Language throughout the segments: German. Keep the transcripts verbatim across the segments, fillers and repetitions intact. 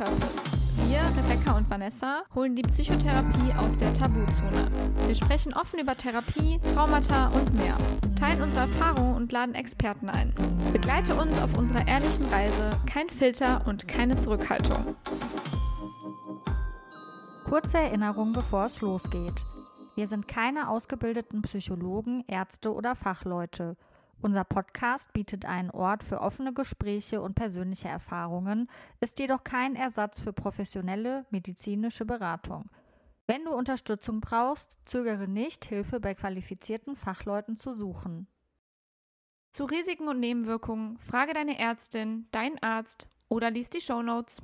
Therapist. Wir, Rebecca und Vanessa, holen die Psychotherapie aus der Tabuzone. Wir sprechen offen über Therapie, Traumata und mehr, teilen unsere Erfahrungen und laden Experten ein. Begleite uns auf unserer ehrlichen Reise, kein Filter und keine Zurückhaltung. Kurze Erinnerung, bevor es losgeht. Wir sind keine ausgebildeten Psychologen, Ärzte oder Fachleute. Unser Podcast bietet einen Ort für offene Gespräche und persönliche Erfahrungen, ist jedoch kein Ersatz für professionelle medizinische Beratung. Wenn du Unterstützung brauchst, zögere nicht, Hilfe bei qualifizierten Fachleuten zu suchen. Zu Risiken und Nebenwirkungen frage deine Ärztin, deinen Arzt oder lies die Shownotes.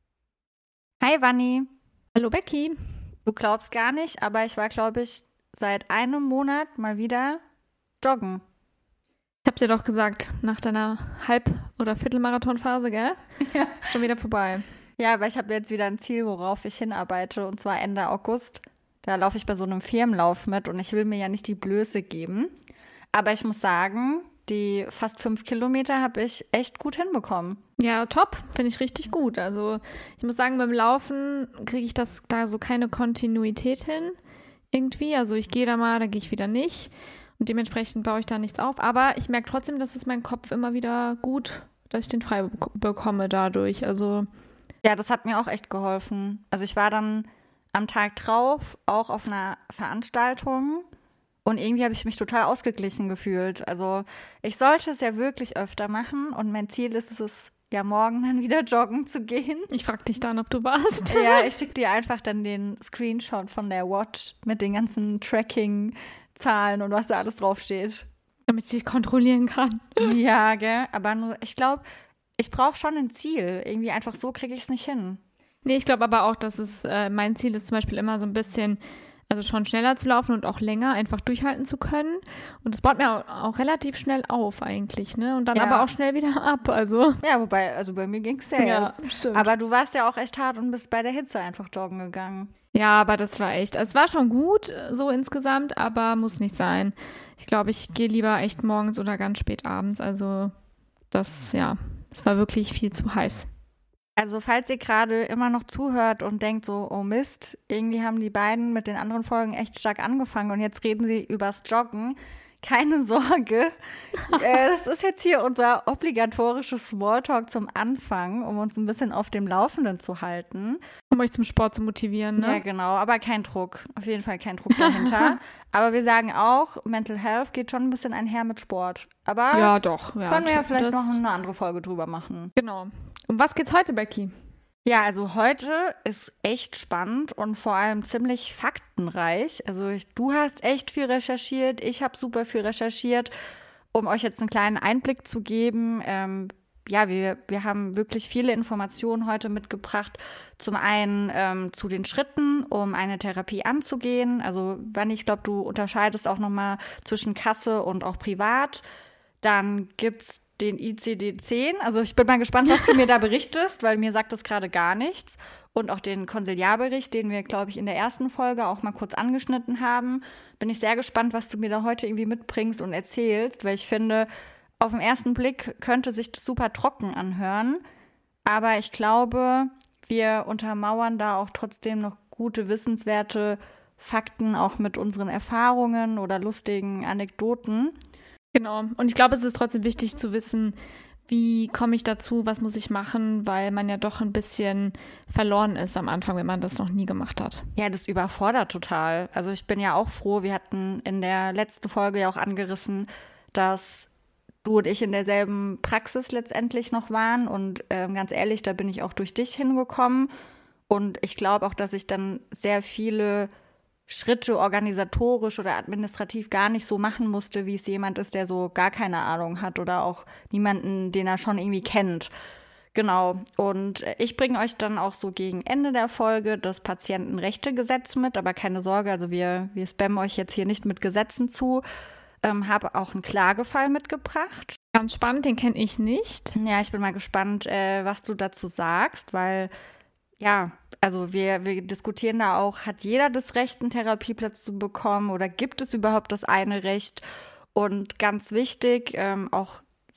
Hi Vanni. Hallo Becky. Du glaubst gar nicht, aber ich war, glaube ich, seit einem Monat mal wieder joggen. Ich hab's dir doch gesagt, nach deiner Halb- oder Viertelmarathonphase, gell? Ja. Schon wieder vorbei. Ja, aber ich habe jetzt wieder ein Ziel, worauf ich hinarbeite, und zwar Ende August. Da laufe ich bei so einem Firmenlauf mit und ich will mir ja nicht die Blöße geben. Aber ich muss sagen, die fast fünf Kilometer habe ich echt gut hinbekommen. Ja, top. Finde ich richtig gut. Also ich muss sagen, beim Laufen kriege ich das da so keine Kontinuität hin irgendwie. Also ich gehe da mal, dann gehe ich wieder nicht. Und dementsprechend baue ich da nichts auf. Aber ich merke trotzdem, dass es meinen Kopf immer wieder gut, dass ich den frei be- bekomme dadurch. Also ja, das hat mir auch echt geholfen. Also ich war dann am Tag drauf auch auf einer Veranstaltung und irgendwie habe ich mich total ausgeglichen gefühlt. Also ich sollte es ja wirklich öfter machen und mein Ziel ist es, ja morgen dann wieder joggen zu gehen. Ich frage dich dann, ob du warst. Ja, ich schicke dir einfach dann den Screenshot von der Watch mit den ganzen Tracking-Zahlen und was da alles draufsteht. Damit ich dich kontrollieren kann. Ja, gell? Aber nur, ich glaube, ich brauche schon ein Ziel. Irgendwie einfach so kriege ich es nicht hin. Nee, ich glaube aber auch, dass es, äh, mein Ziel ist zum Beispiel immer so ein bisschen, also schon schneller zu laufen und auch länger einfach durchhalten zu können. Und das baut mir auch, auch relativ schnell auf eigentlich, ne? Und dann Ja. aber auch schnell wieder ab, also. Ja, wobei, also bei mir ging es ja, Ja, jetzt. stimmt. Aber du warst ja auch echt hart und bist bei der Hitze einfach joggen gegangen. Ja, aber das war echt, es war schon gut so insgesamt, aber muss nicht sein. Ich glaube, ich gehe lieber echt morgens oder ganz spät abends, also das, ja, es war wirklich viel zu heiß. Also falls ihr gerade immer noch zuhört und denkt so, oh Mist, irgendwie haben die beiden mit den anderen Folgen echt stark angefangen und jetzt reden sie übers Joggen. Keine Sorge, äh, das ist jetzt hier unser obligatorisches Smalltalk zum Anfang, um uns ein bisschen auf dem Laufenden zu halten. Um euch zum Sport zu motivieren, ne? Ja, genau, aber kein Druck. Auf jeden Fall kein Druck dahinter. Aber wir sagen auch, Mental Health geht schon ein bisschen einher mit Sport. Aber Ja, doch. Ja, können wir ja vielleicht das, noch eine andere Folge drüber machen. Genau. Um was geht's heute, Becky? Ja, also heute ist echt spannend und vor allem ziemlich faktenreich. Also ich, du hast echt viel recherchiert, ich habe super viel recherchiert, um euch jetzt einen kleinen Einblick zu geben. Ähm, ja, wir, wir haben wirklich viele Informationen heute mitgebracht. Zum einen ähm, zu den Schritten, um eine Therapie anzugehen. Also Vanni, ich glaube, du unterscheidest auch nochmal zwischen Kasse und auch privat. Dann gibt's den I C D zehn. Also ich bin mal gespannt, was du mir da berichtest, weil mir sagt das gerade gar nichts. Und auch den Konsiliarbericht, den wir, glaube ich, in der ersten Folge auch mal kurz angeschnitten haben. Bin ich sehr gespannt, was du mir da heute irgendwie mitbringst und erzählst, weil ich finde, auf den ersten Blick könnte sich das super trocken anhören. Aber ich glaube, wir untermauern da auch trotzdem noch gute, wissenswerte Fakten, auch mit unseren Erfahrungen oder lustigen Anekdoten. Genau. Und ich glaube, es ist trotzdem wichtig zu wissen, wie komme ich dazu, was muss ich machen, weil man ja doch ein bisschen verloren ist am Anfang, wenn man das noch nie gemacht hat. Ja, das überfordert total. Also ich bin ja auch froh, wir hatten in der letzten Folge ja auch angerissen, dass du und ich in derselben Praxis letztendlich noch waren. Und ähm, ganz ehrlich, da bin ich auch durch dich hingekommen. Und ich glaube auch, dass ich dann sehr viele Schritte organisatorisch oder administrativ gar nicht so machen musste, wie es jemand ist, der so gar keine Ahnung hat oder auch niemanden, den er schon irgendwie kennt. Genau. Und ich bringe euch dann auch so gegen Ende der Folge das Patientenrechtegesetz mit, aber keine Sorge, also wir, wir spammen euch jetzt hier nicht mit Gesetzen zu. Ähm, habe auch einen Klagefall mitgebracht. Ganz spannend, den kenne ich nicht. Ja, ich bin mal gespannt, äh, was du dazu sagst, weil ja, also wir, wir diskutieren da auch, hat jeder das Recht, einen Therapieplatz zu bekommen oder gibt es überhaupt das eine Recht? Und ganz wichtig, ähm, auch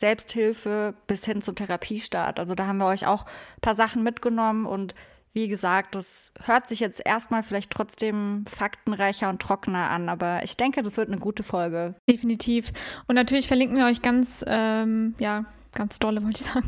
Selbsthilfe bis hin zum Therapiestart. Also da haben wir euch auch ein paar Sachen mitgenommen und wie gesagt, das hört sich jetzt erstmal vielleicht trotzdem faktenreicher und trockener an, aber ich denke, das wird eine gute Folge. Definitiv. Und natürlich verlinken wir euch ganz, ähm, ja, ganz dolle, wollte ich sagen.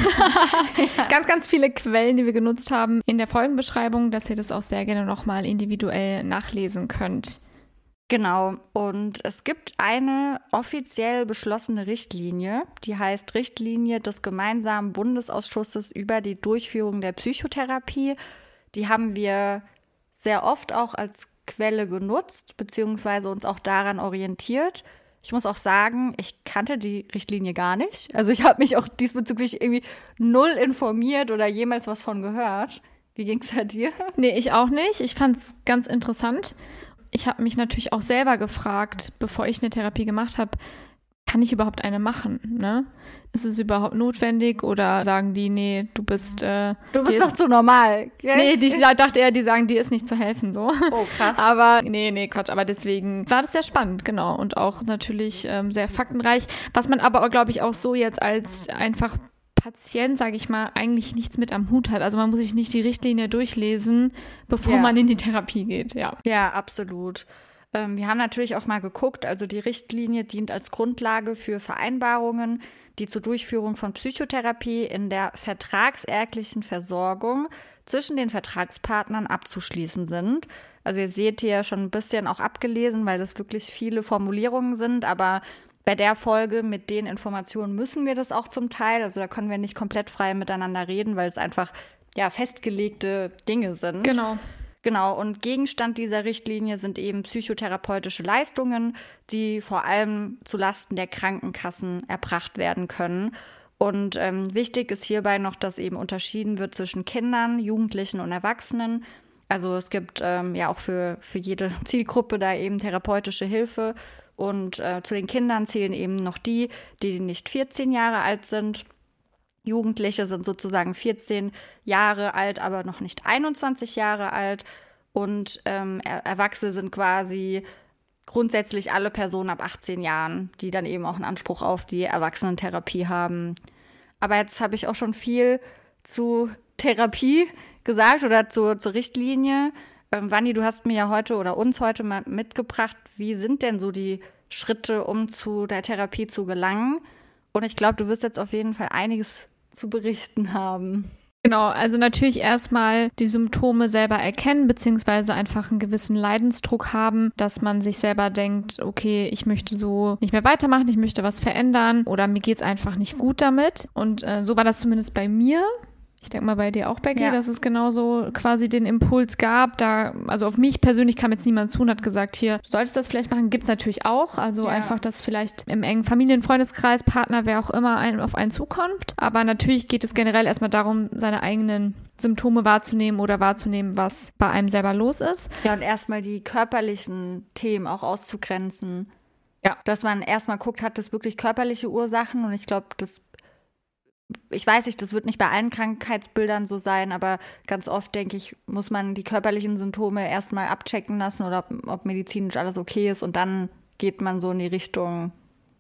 ja. Ganz, ganz viele Quellen, die wir genutzt haben in der Folgenbeschreibung, dass ihr das auch sehr gerne nochmal individuell nachlesen könnt. Genau. Und es gibt eine offiziell beschlossene Richtlinie, die heißt Richtlinie des gemeinsamen Bundesausschusses über die Durchführung der Psychotherapie. Die haben wir sehr oft auch als Quelle genutzt, beziehungsweise uns auch daran orientiert. Ich muss auch sagen, ich kannte die Richtlinie gar nicht. Also ich habe mich auch diesbezüglich irgendwie null informiert oder jemals was von gehört. Wie ging es da dir? Nee, ich auch nicht. Ich fand es ganz interessant. Ich habe mich natürlich auch selber gefragt, bevor ich eine Therapie gemacht habe, kann ich überhaupt eine machen? Ne? Ist es überhaupt notwendig oder sagen die, nee, du bist... Äh, du bist doch zu normal. Gell? Nee, die, ich dachte eher, die sagen, dir ist nicht zu helfen, so. Oh, krass. Aber nee, nee, Quatsch. Aber deswegen war das sehr spannend, genau. Und auch natürlich ähm, sehr faktenreich. Was man aber, glaube ich, auch so jetzt als einfach Patient, sage ich mal, eigentlich nichts mit am Hut hat. Also man muss sich nicht die Richtlinie durchlesen, bevor ja. man in die Therapie geht, ja. Ja, absolut. Ähm, wir haben natürlich auch mal geguckt, also die Richtlinie dient als Grundlage für Vereinbarungen, die zur Durchführung von Psychotherapie in der vertragsärztlichen Versorgung zwischen den Vertragspartnern abzuschließen sind. Also ihr seht hier schon ein bisschen auch abgelesen, weil das wirklich viele Formulierungen sind, aber bei der Folge mit den Informationen müssen wir das auch zum Teil. Also da können wir nicht komplett frei miteinander reden, weil es einfach ja festgelegte Dinge sind. Genau. Genau, und Gegenstand dieser Richtlinie sind eben psychotherapeutische Leistungen, die vor allem zulasten der Krankenkassen erbracht werden können. Und ähm, wichtig ist hierbei noch, dass eben unterschieden wird zwischen Kindern, Jugendlichen und Erwachsenen. Also es gibt ähm, ja auch für, für jede Zielgruppe da eben therapeutische Hilfe. Und äh, zu den Kindern zählen eben noch die, die nicht vierzehn Jahre alt sind. Jugendliche sind sozusagen vierzehn Jahre alt, aber noch nicht einundzwanzig Jahre alt. Und ähm, er- Erwachsene sind quasi grundsätzlich alle Personen ab achtzehn Jahren, die dann eben auch einen Anspruch auf die Erwachsenentherapie haben. Aber jetzt habe ich auch schon viel zu Therapie gesagt oder zu, zur Richtlinie. Ähm, Vanni, du hast mir ja heute oder uns heute mal mitgebracht, wie sind denn so die Schritte, um zu der Therapie zu gelangen? Und ich glaube, du wirst jetzt auf jeden Fall einiges zu berichten haben. Genau, also natürlich erstmal die Symptome selber erkennen, beziehungsweise einfach einen gewissen Leidensdruck haben, dass man sich selber denkt, okay, ich möchte so nicht mehr weitermachen, ich möchte was verändern oder mir geht's einfach nicht gut damit. Und äh, so war das zumindest bei mir. Ich denke mal bei dir auch, Becky, Ja. dass es genauso quasi den Impuls gab. Da, also auf mich persönlich kam jetzt niemand zu und hat gesagt, hier, du solltest das vielleicht machen. Gibt es natürlich auch. Also Ja. einfach, dass vielleicht im engen Familien-, Freundeskreis, Partner, wer auch immer ein, auf einen zukommt. Aber natürlich geht es generell erstmal darum, seine eigenen Symptome wahrzunehmen oder wahrzunehmen, was bei einem selber los ist. Ja, und erstmal die körperlichen Themen auch auszugrenzen. Ja. Dass man erstmal guckt, hat das wirklich körperliche Ursachen? Und ich glaube, das ich weiß nicht, das wird nicht bei allen Krankheitsbildern so sein, aber ganz oft, denke ich, muss man die körperlichen Symptome erstmal abchecken lassen oder ob, ob medizinisch alles okay ist und dann geht man so in die Richtung.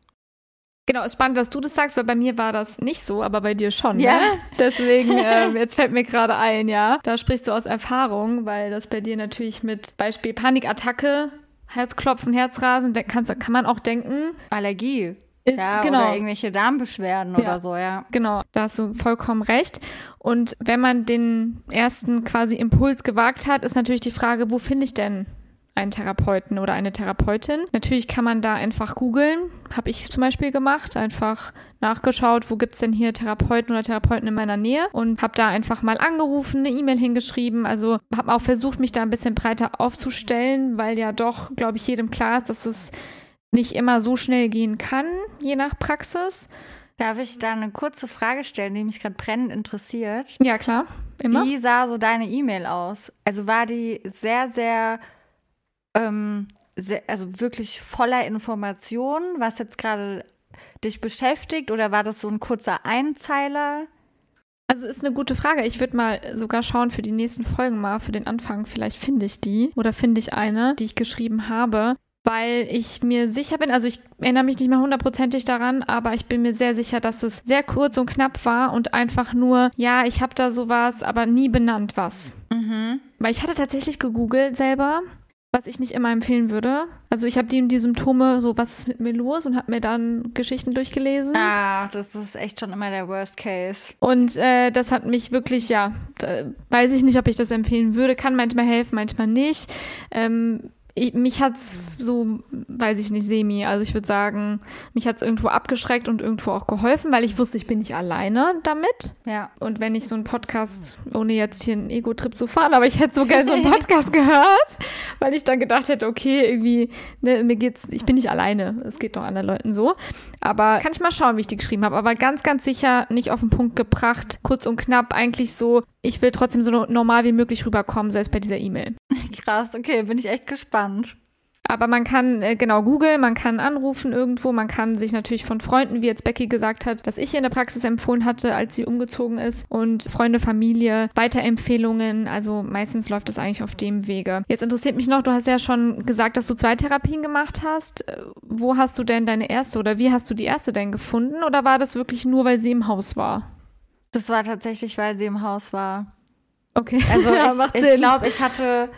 Genau, ist spannend, dass du das sagst, weil bei mir war das nicht so, aber bei dir schon. Ja. Ne? Deswegen, äh, jetzt fällt mir gerade ein, ja. Da sprichst du aus Erfahrung, weil das bei dir natürlich mit Beispiel Panikattacke, Herzklopfen, Herzrasen, da kannst, kann man auch denken, Allergie. ist Ja, genau. oder irgendwelche Darmbeschwerden Ja. oder so, ja. Genau, da hast du vollkommen recht. Und wenn man den ersten quasi Impuls gewagt hat, ist natürlich die Frage, wo finde ich denn einen Therapeuten oder eine Therapeutin? Natürlich kann man da einfach googeln, habe ich zum Beispiel gemacht, einfach nachgeschaut, wo gibt's denn hier Therapeuten oder Therapeuten in meiner Nähe und habe da einfach mal angerufen, eine E-Mail hingeschrieben, also habe auch versucht, mich da ein bisschen breiter aufzustellen, weil ja doch, glaube ich, jedem klar ist, dass es nicht immer so schnell gehen kann, je nach Praxis. Darf ich da eine kurze Frage stellen, die mich gerade brennend interessiert? Ja, klar, immer. Wie sah so deine E-Mail aus? Also war die sehr, sehr, ähm, sehr, also wirklich voller Informationen, was jetzt gerade dich beschäftigt, oder war das so ein kurzer Einzeiler? Also ist eine gute Frage. Ich würde mal sogar schauen für die nächsten Folgen mal, für den Anfang, vielleicht finde ich die oder finde ich eine, die ich geschrieben habe. weil ich mir sicher bin, also ich erinnere mich nicht mehr hundertprozentig daran, aber ich bin mir sehr sicher, dass es sehr kurz und knapp war und einfach nur, ja, ich habe da sowas, aber nie benannt was. Mhm. Weil ich hatte tatsächlich gegoogelt selber, was ich nicht immer empfehlen würde. Also ich habe die, die Symptome, so was ist mit mir los und habe mir dann Geschichten durchgelesen. Ah, das ist echt schon immer der Worst Case. Und äh, das hat mich wirklich, ja, da weiß ich nicht, ob ich das empfehlen würde. Kann manchmal helfen, manchmal nicht. Ähm, ich, mich hat's so, weiß ich nicht, semi. Also ich würde sagen, mich hat's irgendwo abgeschreckt und irgendwo auch geholfen, weil ich wusste, ich bin nicht alleine damit. Ja. Und wenn ich so einen Podcast, ohne jetzt hier einen Ego-Trip zu fahren, aber ich hätte so gerne so einen Podcast gehört, weil ich dann gedacht hätte, okay, irgendwie, ne, mir geht's, ich bin nicht alleine. Es geht doch anderen Leuten so. Aber kann ich mal schauen, wie ich die geschrieben habe. Aber ganz, ganz sicher nicht auf den Punkt gebracht. Kurz und knapp, eigentlich so, ich will trotzdem so normal wie möglich rüberkommen, selbst bei dieser E-Mail. Krass, okay, bin ich echt gespannt. Aber man kann, äh, genau, googeln, man kann anrufen irgendwo, man kann sich natürlich von Freunden, wie jetzt Becky gesagt hat, dass ich ihr in der Praxis empfohlen hatte, als sie umgezogen ist, und Freunde, Familie, Weiterempfehlungen, also meistens läuft das eigentlich auf dem Wege. Jetzt interessiert mich noch, du hast ja schon gesagt, dass du zwei Therapien gemacht hast. Äh, Wo hast du denn deine erste oder wie hast du die erste denn gefunden, oder war das wirklich nur, weil sie im Haus war? Das war tatsächlich, weil sie im Haus war. Okay, Also ja, ich, macht ich Sinn. glaube, ich hatte,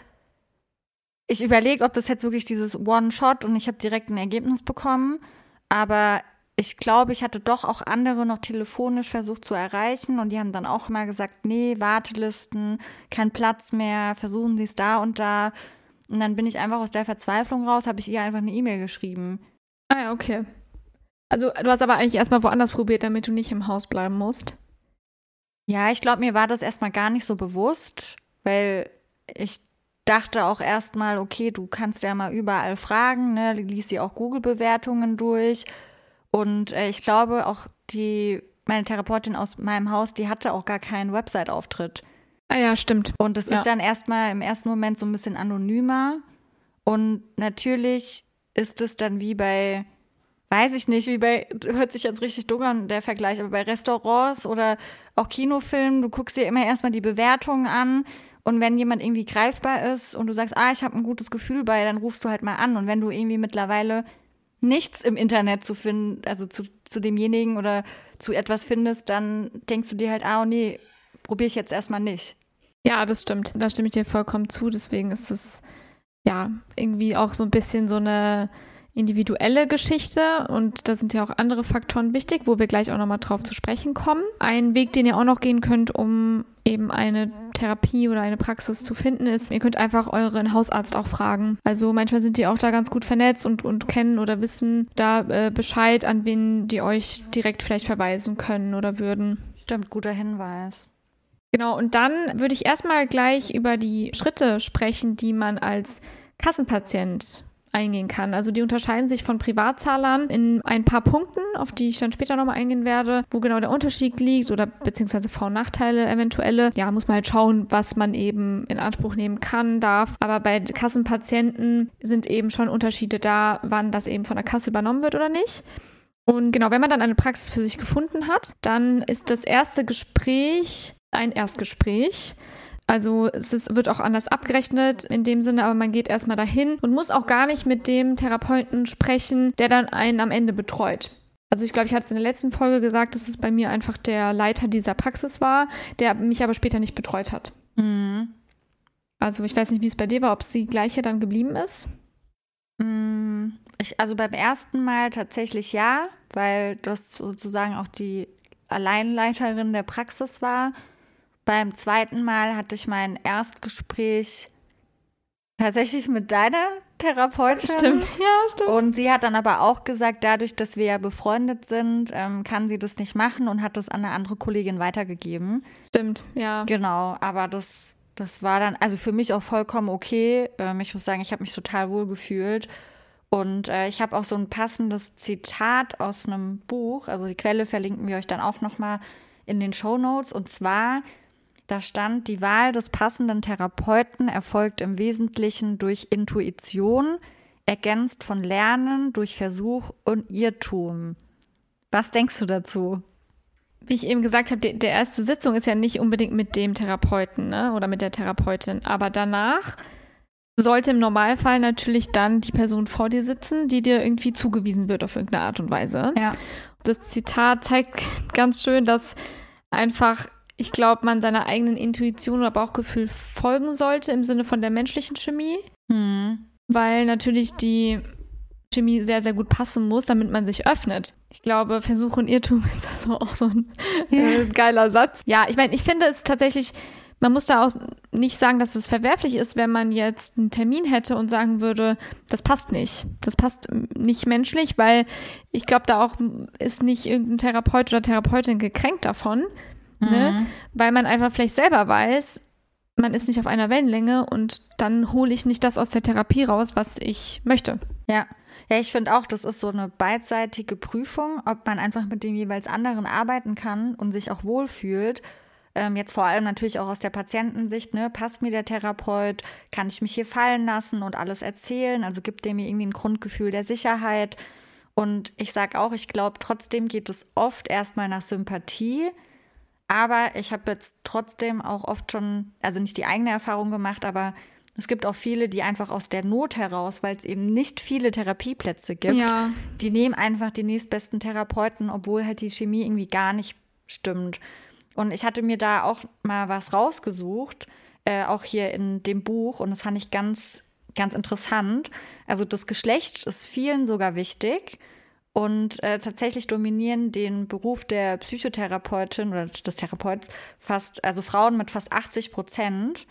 ich überlege, ob das jetzt wirklich dieses One-Shot und ich habe direkt ein Ergebnis bekommen, aber ich glaube, ich hatte doch auch andere noch telefonisch versucht zu erreichen und die haben dann auch immer gesagt, nee, Wartelisten, kein Platz mehr, versuchen Sie es da und da. Und dann bin ich einfach aus der Verzweiflung raus, habe ich ihr einfach eine E-Mail geschrieben. Ah ja, okay. Also du hast aber eigentlich erstmal woanders probiert, damit du nicht im Haus bleiben musst. Ja, ich glaube, mir war das erstmal gar nicht so bewusst, weil ich dachte auch erstmal, okay, du kannst ja mal überall fragen, ne, liest dir auch Google-Bewertungen durch. Und äh, ich glaube auch, die, meine Therapeutin aus meinem Haus, die hatte auch gar keinen Website-Auftritt. Ah ja, stimmt. Und es Ja. ist dann erstmal im ersten Moment so ein bisschen anonymer. Und natürlich ist es dann wie bei, weiß ich nicht, wie bei, hört sich jetzt richtig dumm an, der Vergleich, aber bei Restaurants oder auch Kinofilmen, du guckst dir immer erstmal die Bewertungen an. Und wenn jemand irgendwie greifbar ist und du sagst, ah, ich habe ein gutes Gefühl bei, dann rufst du halt mal an. Und wenn du irgendwie mittlerweile nichts im Internet zu finden, also zu, zu demjenigen oder zu etwas findest, dann denkst du dir halt, ah, oh nee, probiere ich jetzt erstmal nicht. Ja, das stimmt. Da stimme ich dir vollkommen zu. Deswegen ist es ja irgendwie auch so ein bisschen so eine individuelle Geschichte. Und da sind ja auch andere Faktoren wichtig, wo wir gleich auch nochmal drauf zu sprechen kommen. Ein Weg, den ihr auch noch gehen könnt, um eben eine Therapie oder eine Praxis zu finden, ist, ihr könnt einfach euren Hausarzt auch fragen. Also manchmal sind die auch da ganz gut vernetzt und, und kennen oder wissen da äh, Bescheid, an wen die euch direkt vielleicht verweisen können oder würden. Stimmt, guter Hinweis. Genau, und dann würde ich erstmal gleich über die Schritte sprechen, die man als Kassenpatient eingehen kann. Also die unterscheiden sich von Privatzahlern in ein paar Punkten, auf die ich dann später nochmal eingehen werde, wo genau der Unterschied liegt oder beziehungsweise Vor- und Nachteile eventuelle. Ja, muss man halt schauen, was man eben in Anspruch nehmen kann, darf. Aber bei Kassenpatienten sind eben schon Unterschiede da, wann das eben von der Kasse übernommen wird oder nicht. Und genau, wenn man dann eine Praxis für sich gefunden hat, dann ist das erste Gespräch ein Erstgespräch. Also es ist, wird auch anders abgerechnet in dem Sinne, aber man geht erstmal dahin und muss auch gar nicht mit dem Therapeuten sprechen, der dann einen am Ende betreut. Also ich glaube, ich hatte es in der letzten Folge gesagt, dass es bei mir einfach der Leiter dieser Praxis war, der mich aber später nicht betreut hat. Mhm. Also ich weiß nicht, wie es bei dir war, ob es die gleiche dann geblieben ist. Mhm. Ich, also beim ersten Mal tatsächlich ja, weil das sozusagen auch die Alleinleiterin der Praxis war. Beim zweiten Mal hatte ich mein Erstgespräch tatsächlich mit deiner Therapeutin. Stimmt, ja, stimmt. Und sie hat dann aber auch gesagt, dadurch, dass wir ja befreundet sind, ähm, kann sie das nicht machen und hat das an eine andere Kollegin weitergegeben. Stimmt, ja. Genau, aber das, das war dann also für mich auch vollkommen okay. Ähm, ich muss sagen, ich habe mich total wohl gefühlt. Und äh, ich habe auch so ein passendes Zitat aus einem Buch, also die Quelle verlinken wir euch dann auch nochmal in den Shownotes. Und zwar, da stand, die Wahl des passenden Therapeuten erfolgt im Wesentlichen durch Intuition, ergänzt von Lernen, durch Versuch und Irrtum. Was denkst du dazu? Wie ich eben gesagt habe, die, der erste Sitzung ist ja nicht unbedingt mit dem Therapeuten, ne? Oder mit der Therapeutin. Aber danach sollte im Normalfall natürlich dann die Person vor dir sitzen, die dir irgendwie zugewiesen wird auf irgendeine Art und Weise. Ja. Das Zitat zeigt ganz schön, dass einfach, ich glaube, man seiner eigenen Intuition oder Bauchgefühl folgen sollte im Sinne von der menschlichen Chemie, Hm. weil natürlich die Chemie sehr, sehr gut passen muss, damit man sich öffnet. Ich glaube, Versuch und Irrtum ist also auch so ein äh, geiler Satz. Ja, ich meine, ich finde es tatsächlich, man muss da auch nicht sagen, dass es verwerflich ist, wenn man jetzt einen Termin hätte und sagen würde, das passt nicht. Das passt nicht menschlich, weil ich glaube, da auch ist nicht irgendein Therapeut oder Therapeutin gekränkt davon, Mhm. ne? Weil man einfach vielleicht selber weiß, man ist nicht auf einer Wellenlänge und dann hole ich nicht das aus der Therapie raus, was ich möchte. Ja. Ja, ich finde auch, das ist so eine beidseitige Prüfung, ob man einfach mit dem jeweils anderen arbeiten kann und sich auch wohlfühlt. Ähm, jetzt vor allem natürlich auch aus der Patientensicht, ne? Passt mir der Therapeut? Kann ich mich hier fallen lassen und alles erzählen? Also gibt der mir irgendwie ein Grundgefühl der Sicherheit? Und ich sage auch, ich glaube, trotzdem geht es oft erstmal nach Sympathie. Aber ich habe jetzt trotzdem auch oft schon, also nicht die eigene Erfahrung gemacht, aber es gibt auch viele, die einfach aus der Not heraus, weil es eben nicht viele Therapieplätze gibt, Ja. die nehmen einfach die nächstbesten Therapeuten, obwohl halt die Chemie irgendwie gar nicht stimmt. Und ich hatte mir da auch mal was rausgesucht, äh, auch hier in dem Buch, und das fand ich ganz, ganz interessant. Also das Geschlecht ist vielen sogar wichtig. Und äh, tatsächlich dominieren den Beruf der Psychotherapeutin oder des Therapeuten fast, also Frauen mit fast achtzig Prozent.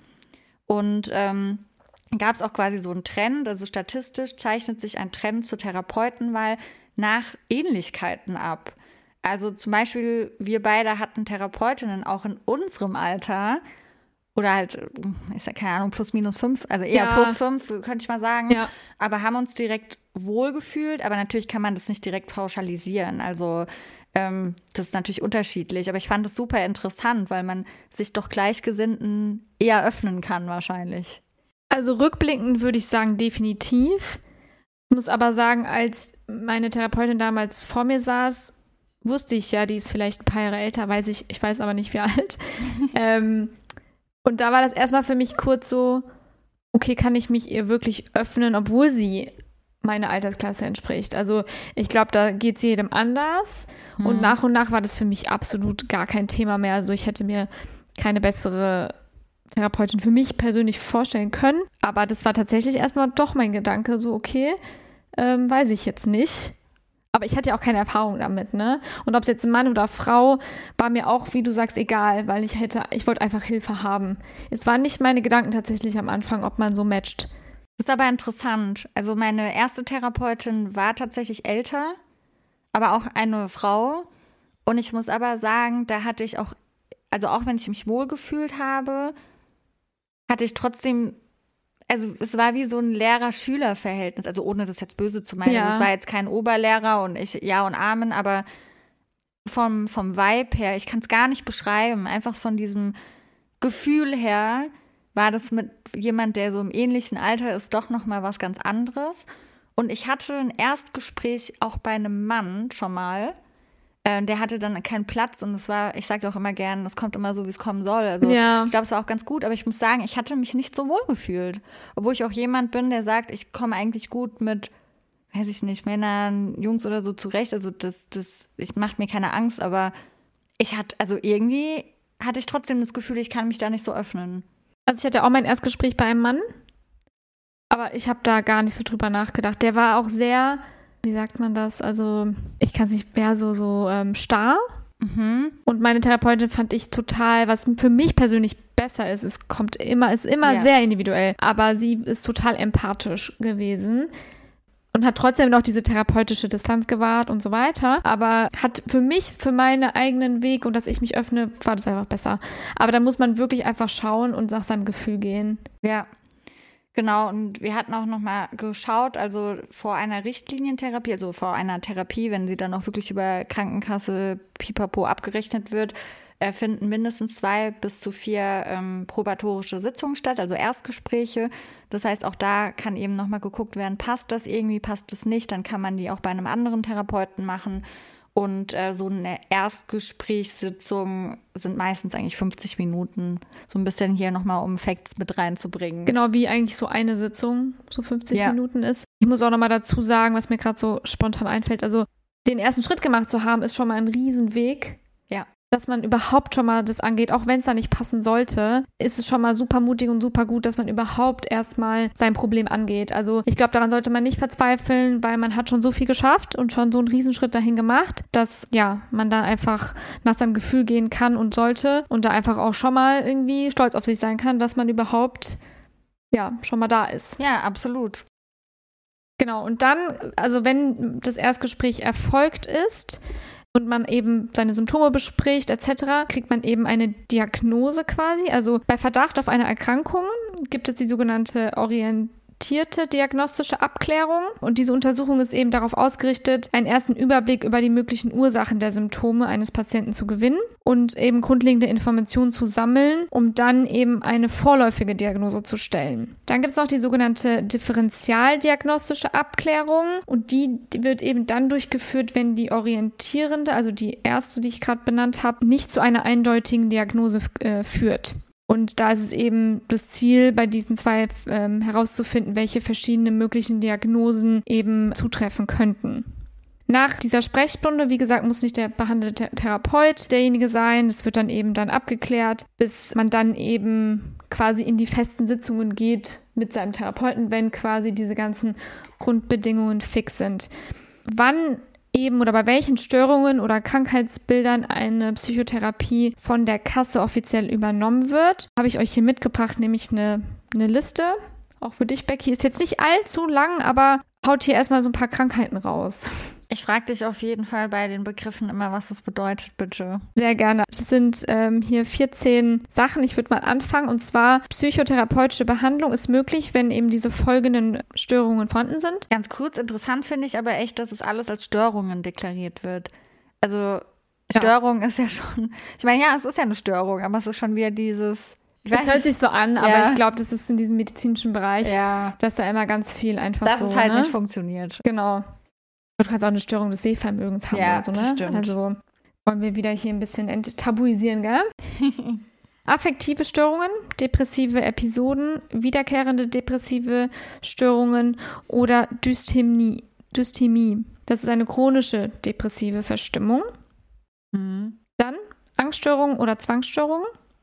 Und ähm, gab es auch quasi so einen Trend, also statistisch zeichnet sich ein Trend zur Therapeutenwahl nach Ähnlichkeiten ab. Also zum Beispiel, wir beide hatten Therapeutinnen auch in unserem Alter oder halt, ist ja keine Ahnung, plus minus fünf, also eher Ja. plus fünf, könnte ich mal sagen, Ja. aber haben uns direkt wohlgefühlt, aber natürlich kann man das nicht direkt pauschalisieren, also ähm, das ist natürlich unterschiedlich, aber ich fand es super interessant, weil man sich doch Gleichgesinnten eher öffnen kann wahrscheinlich. Also rückblickend würde ich sagen, definitiv. Ich muss aber sagen, als meine Therapeutin damals vor mir saß, wusste ich ja, die ist vielleicht ein paar Jahre älter, weiß ich, ich weiß aber nicht wie alt. ähm, und da war das erstmal für mich kurz so, okay, kann ich mich ihr wirklich öffnen, obwohl sie meiner Altersklasse entspricht. Also ich glaube, da geht es jedem anders. Hm. Und nach und nach war das für mich absolut gar kein Thema mehr. Also ich hätte mir keine bessere Therapeutin für mich persönlich vorstellen können. Aber das war tatsächlich erstmal doch mein Gedanke, so okay, ähm, weiß ich jetzt nicht. Aber ich hatte ja auch keine Erfahrung damit, ne? Und ob es jetzt ein Mann oder Frau, war mir auch, wie du sagst, egal, weil ich hätte, ich wollte einfach Hilfe haben. Es waren nicht meine Gedanken tatsächlich am Anfang, ob man so matcht. Das ist aber interessant. Also meine erste Therapeutin war tatsächlich älter, aber auch eine Frau. Und ich muss aber sagen, da hatte ich auch, also auch wenn ich mich wohlgefühlt habe, hatte ich trotzdem, also es war wie so ein Lehrer-Schüler-Verhältnis, also ohne das jetzt böse zu meinen. Ja. Also es war jetzt kein Oberlehrer und ich Ja und Amen, aber vom, vom Vibe her, ich kann es gar nicht beschreiben, einfach von diesem Gefühl her war das mit jemand, der so im ähnlichen Alter ist, doch nochmal was ganz anderes. Und ich hatte ein Erstgespräch auch bei einem Mann schon mal. Äh, der hatte dann keinen Platz und es war, ich sage auch immer gern, es kommt immer so, wie es kommen soll. Also Ja. ich glaube, es war auch ganz gut, aber ich muss sagen, ich hatte mich nicht so wohl gefühlt. Obwohl ich auch jemand bin, der sagt, ich komme eigentlich gut mit, weiß ich nicht, Männern, Jungs oder so zurecht. Also das, das, ich macht mir keine Angst, aber ich hatte, also irgendwie hatte ich trotzdem das Gefühl, ich kann mich da nicht so öffnen. Also ich hatte auch mein Erstgespräch bei einem Mann, aber ich habe da gar nicht so drüber nachgedacht. Der war auch sehr, wie sagt man das, also ich kann es nicht mehr so, so ähm, starr. Mhm. Und meine Therapeutin fand ich total, was für mich persönlich besser ist, es kommt immer, ist immer Ja. sehr individuell, aber sie ist total empathisch gewesen und hat trotzdem noch diese therapeutische Distanz gewahrt und so weiter, aber hat für mich, für meinen eigenen Weg und dass ich mich öffne, war das einfach besser. Aber da muss man wirklich einfach schauen und nach seinem Gefühl gehen. Ja, genau. Und wir hatten auch noch mal geschaut, also vor einer Richtlinientherapie, also vor einer Therapie, wenn sie dann auch wirklich über Krankenkasse Pipapo abgerechnet wird, äh, finden mindestens zwei bis zu vier ähm, probatorische Sitzungen statt, also Erstgespräche. Das heißt, auch da kann eben noch mal geguckt werden, passt das irgendwie, passt das nicht, dann kann man die auch bei einem anderen Therapeuten machen. Und äh, so eine Erstgesprächssitzung sind meistens eigentlich fünfzig Minuten. So ein bisschen hier nochmal, um Facts mit reinzubringen. Genau, wie eigentlich so eine Sitzung so fünfzig Ja. Minuten ist. Ich muss auch nochmal dazu sagen, was mir gerade so spontan einfällt. Also den ersten Schritt gemacht zu haben, ist schon mal ein Riesenweg. Ja. Dass man überhaupt schon mal das angeht, auch wenn es da nicht passen sollte, ist es schon mal super mutig und super gut, dass man überhaupt erstmal sein Problem angeht. Also ich glaube, daran sollte man nicht verzweifeln, weil man hat schon so viel geschafft und schon so einen Riesenschritt dahin gemacht, dass ja, man da einfach nach seinem Gefühl gehen kann und sollte und da einfach auch schon mal irgendwie stolz auf sich sein kann, dass man überhaupt ja schon mal da ist. Ja, absolut. Genau, und dann, also wenn das Erstgespräch erfolgt ist und man eben seine Symptome bespricht et cetera, kriegt man eben eine Diagnose quasi. Also bei Verdacht auf eine Erkrankung gibt es die sogenannte orientierte diagnostische Abklärung. Und diese Untersuchung ist eben darauf ausgerichtet, einen ersten Überblick über die möglichen Ursachen der Symptome eines Patienten zu gewinnen und eben grundlegende Informationen zu sammeln, um dann eben eine vorläufige Diagnose zu stellen. Dann gibt es noch die sogenannte differentialdiagnostische Abklärung und die wird eben dann durchgeführt, wenn die orientierende, also die erste, die ich gerade benannt habe, nicht zu einer eindeutigen Diagnose äh, führt. Und da ist es eben das Ziel, bei diesen zwei ähm, herauszufinden, welche verschiedenen möglichen Diagnosen eben zutreffen könnten. Nach dieser Sprechstunde, wie gesagt, muss nicht der behandelte Therapeut derjenige sein. Das wird dann eben dann abgeklärt, bis man dann eben quasi in die festen Sitzungen geht mit seinem Therapeuten, wenn quasi diese ganzen Grundbedingungen fix sind. Wann eben oder bei welchen Störungen oder Krankheitsbildern eine Psychotherapie von der Kasse offiziell übernommen wird, habe ich euch hier mitgebracht, nämlich eine, eine Liste. Auch für dich, Becky, ist jetzt nicht allzu lang, aber haut hier erstmal so ein paar Krankheiten raus. Ich frage dich auf jeden Fall bei den Begriffen immer, was das bedeutet, bitte. Sehr gerne. Es sind ähm, hier vierzehn Sachen. Ich würde mal anfangen. Und zwar, psychotherapeutische Behandlung ist möglich, wenn eben diese folgenden Störungen vorhanden sind. Ganz kurz, interessant finde ich aber echt, dass es alles als Störungen deklariert wird. Also Störung ja. ist ja schon, ich meine, ja, es ist ja eine Störung, aber es ist schon wieder dieses... Es hört sich so an, ja. aber ich glaube, das ist in diesem medizinischen Bereich, ja. dass da immer ganz viel einfach dass so... Dass es halt ne? nicht funktioniert. Genau. Du kannst auch eine Störung des Sehvermögens haben ja, oder so, ne? Das stimmt. Also wollen wir wieder hier ein bisschen enttabuisieren, gell? Affektive Störungen, depressive Episoden, wiederkehrende depressive Störungen oder Dysthymie. Dysthymie. Das ist eine chronische depressive Verstimmung. Mhm. Dann Angststörungen oder Zwangsstörungen.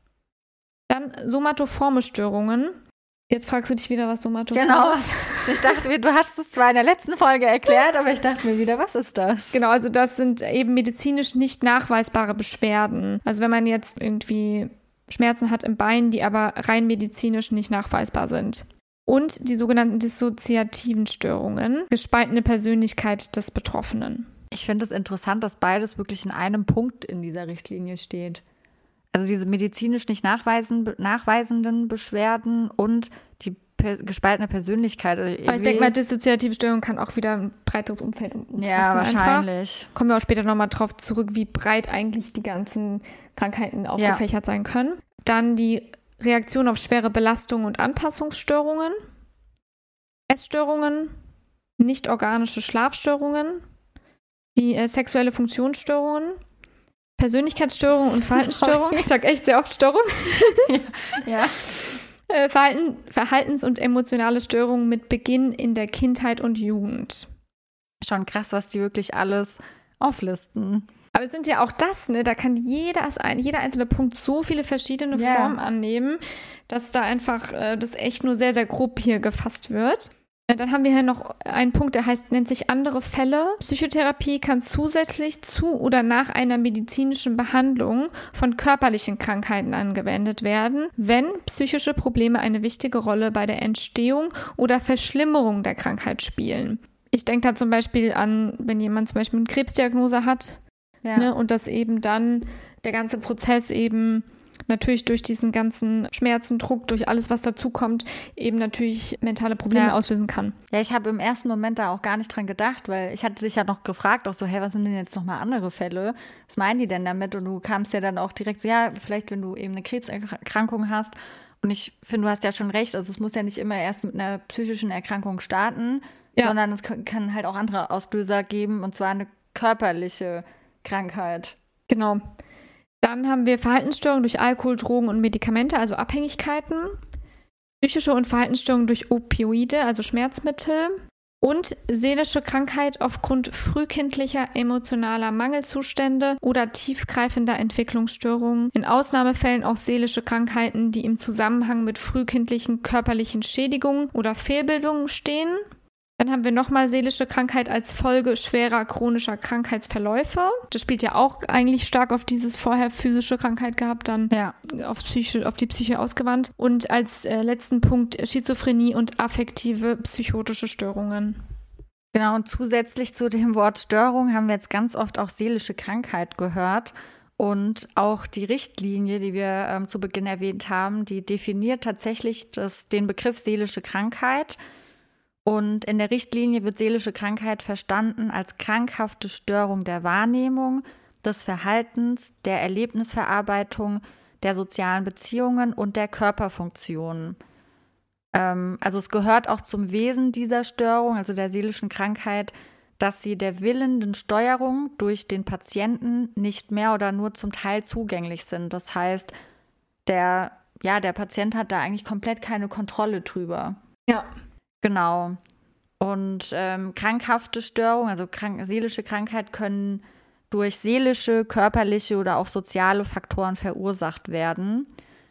Dann somatoforme Störungen. Jetzt fragst du dich wieder, was somatoform genau. ist. Ich dachte mir, du hast es zwar in der letzten Folge erklärt, aber ich dachte mir wieder, was ist das? Genau, also das sind eben medizinisch nicht nachweisbare Beschwerden. Also wenn man jetzt irgendwie Schmerzen hat im Bein, die aber rein medizinisch nicht nachweisbar sind. Und die sogenannten dissoziativen Störungen, gespaltene Persönlichkeit des Betroffenen. Ich finde es interessant, dass beides wirklich in einem Punkt in dieser Richtlinie steht. Also diese medizinisch nicht nachweisen, nachweisenden Beschwerden und die per, gespaltene Persönlichkeit. Also Aber ich denke mal, dissoziative Störung kann auch wieder ein breiteres Umfeld umfassen. Ja, wahrscheinlich. Einfach. Kommen wir auch später nochmal drauf zurück, wie breit eigentlich die ganzen Krankheiten aufgefächert ja. sein können. Dann die Reaktion auf schwere Belastungen und Anpassungsstörungen, Essstörungen, nicht-organische Schlafstörungen, die äh, sexuelle Funktionsstörungen, Persönlichkeitsstörungen und Verhaltensstörungen. Ich sag echt sehr oft Störung. ja. ja. Äh, Verhalten, Verhaltens- und emotionale Störungen mit Beginn in der Kindheit und Jugend. Schon krass, was die wirklich alles auflisten. Aber es sind ja auch das, ne? Da kann jeder, jeder einzelne Punkt so viele verschiedene yeah. Formen annehmen, dass da einfach äh, das echt nur sehr, sehr grob hier gefasst wird. Dann haben wir hier noch einen Punkt, der heißt, nennt sich andere Fälle. Psychotherapie kann zusätzlich zu oder nach einer medizinischen Behandlung von körperlichen Krankheiten angewendet werden, wenn psychische Probleme eine wichtige Rolle bei der Entstehung oder Verschlimmerung der Krankheit spielen. Ich denke da zum Beispiel an, wenn jemand zum Beispiel eine Krebsdiagnose hat, ja. ne, und dass eben dann der ganze Prozess eben natürlich durch diesen ganzen Schmerzen, Druck, durch alles, was dazukommt, eben natürlich mentale Probleme ja. auslösen kann. Ja, ich habe im ersten Moment da auch gar nicht dran gedacht, weil ich hatte dich ja noch gefragt, auch so, hey, was sind denn jetzt nochmal andere Fälle? Was meinen die denn damit? Und du kamst ja dann auch direkt so, ja, vielleicht, wenn du eben eine Krebserkrankung hast. Und ich finde, du hast ja schon recht, also es muss ja nicht immer erst mit einer psychischen Erkrankung starten, ja. sondern es kann halt auch andere Auslöser geben, und zwar eine körperliche Krankheit. Genau. Dann haben wir Verhaltensstörungen durch Alkohol, Drogen und Medikamente, also Abhängigkeiten. Psychische und Verhaltensstörungen durch Opioide, also Schmerzmittel. Und seelische Krankheit aufgrund frühkindlicher emotionaler Mangelzustände oder tiefgreifender Entwicklungsstörungen. In Ausnahmefällen auch seelische Krankheiten, die im Zusammenhang mit frühkindlichen körperlichen Schädigungen oder Fehlbildungen stehen. Dann haben wir nochmal seelische Krankheit als Folge schwerer chronischer Krankheitsverläufe. Das spielt ja auch eigentlich stark auf dieses vorher physische Krankheit gehabt, dann ja. auf, Psyche, auf die Psyche ausgewandt. Und als äh, letzten Punkt Schizophrenie und affektive psychotische Störungen. Genau, und zusätzlich zu dem Wort Störung haben wir jetzt ganz oft auch seelische Krankheit gehört. Und auch die Richtlinie, die wir ähm, zu Beginn erwähnt haben, die definiert tatsächlich das, den Begriff seelische Krankheit. Und in der Richtlinie wird seelische Krankheit verstanden als krankhafte Störung der Wahrnehmung, des Verhaltens, der Erlebnisverarbeitung, der sozialen Beziehungen und der Körperfunktionen. Ähm, also es gehört auch zum Wesen dieser Störung, also der seelischen Krankheit, dass sie der willenden Steuerung durch den Patienten nicht mehr oder nur zum Teil zugänglich sind. Das heißt, der, ja, der Patient hat da eigentlich komplett keine Kontrolle drüber. Ja. Genau. Und ähm, krankhafte Störungen, also krank- seelische Krankheit, können durch seelische, körperliche oder auch soziale Faktoren verursacht werden.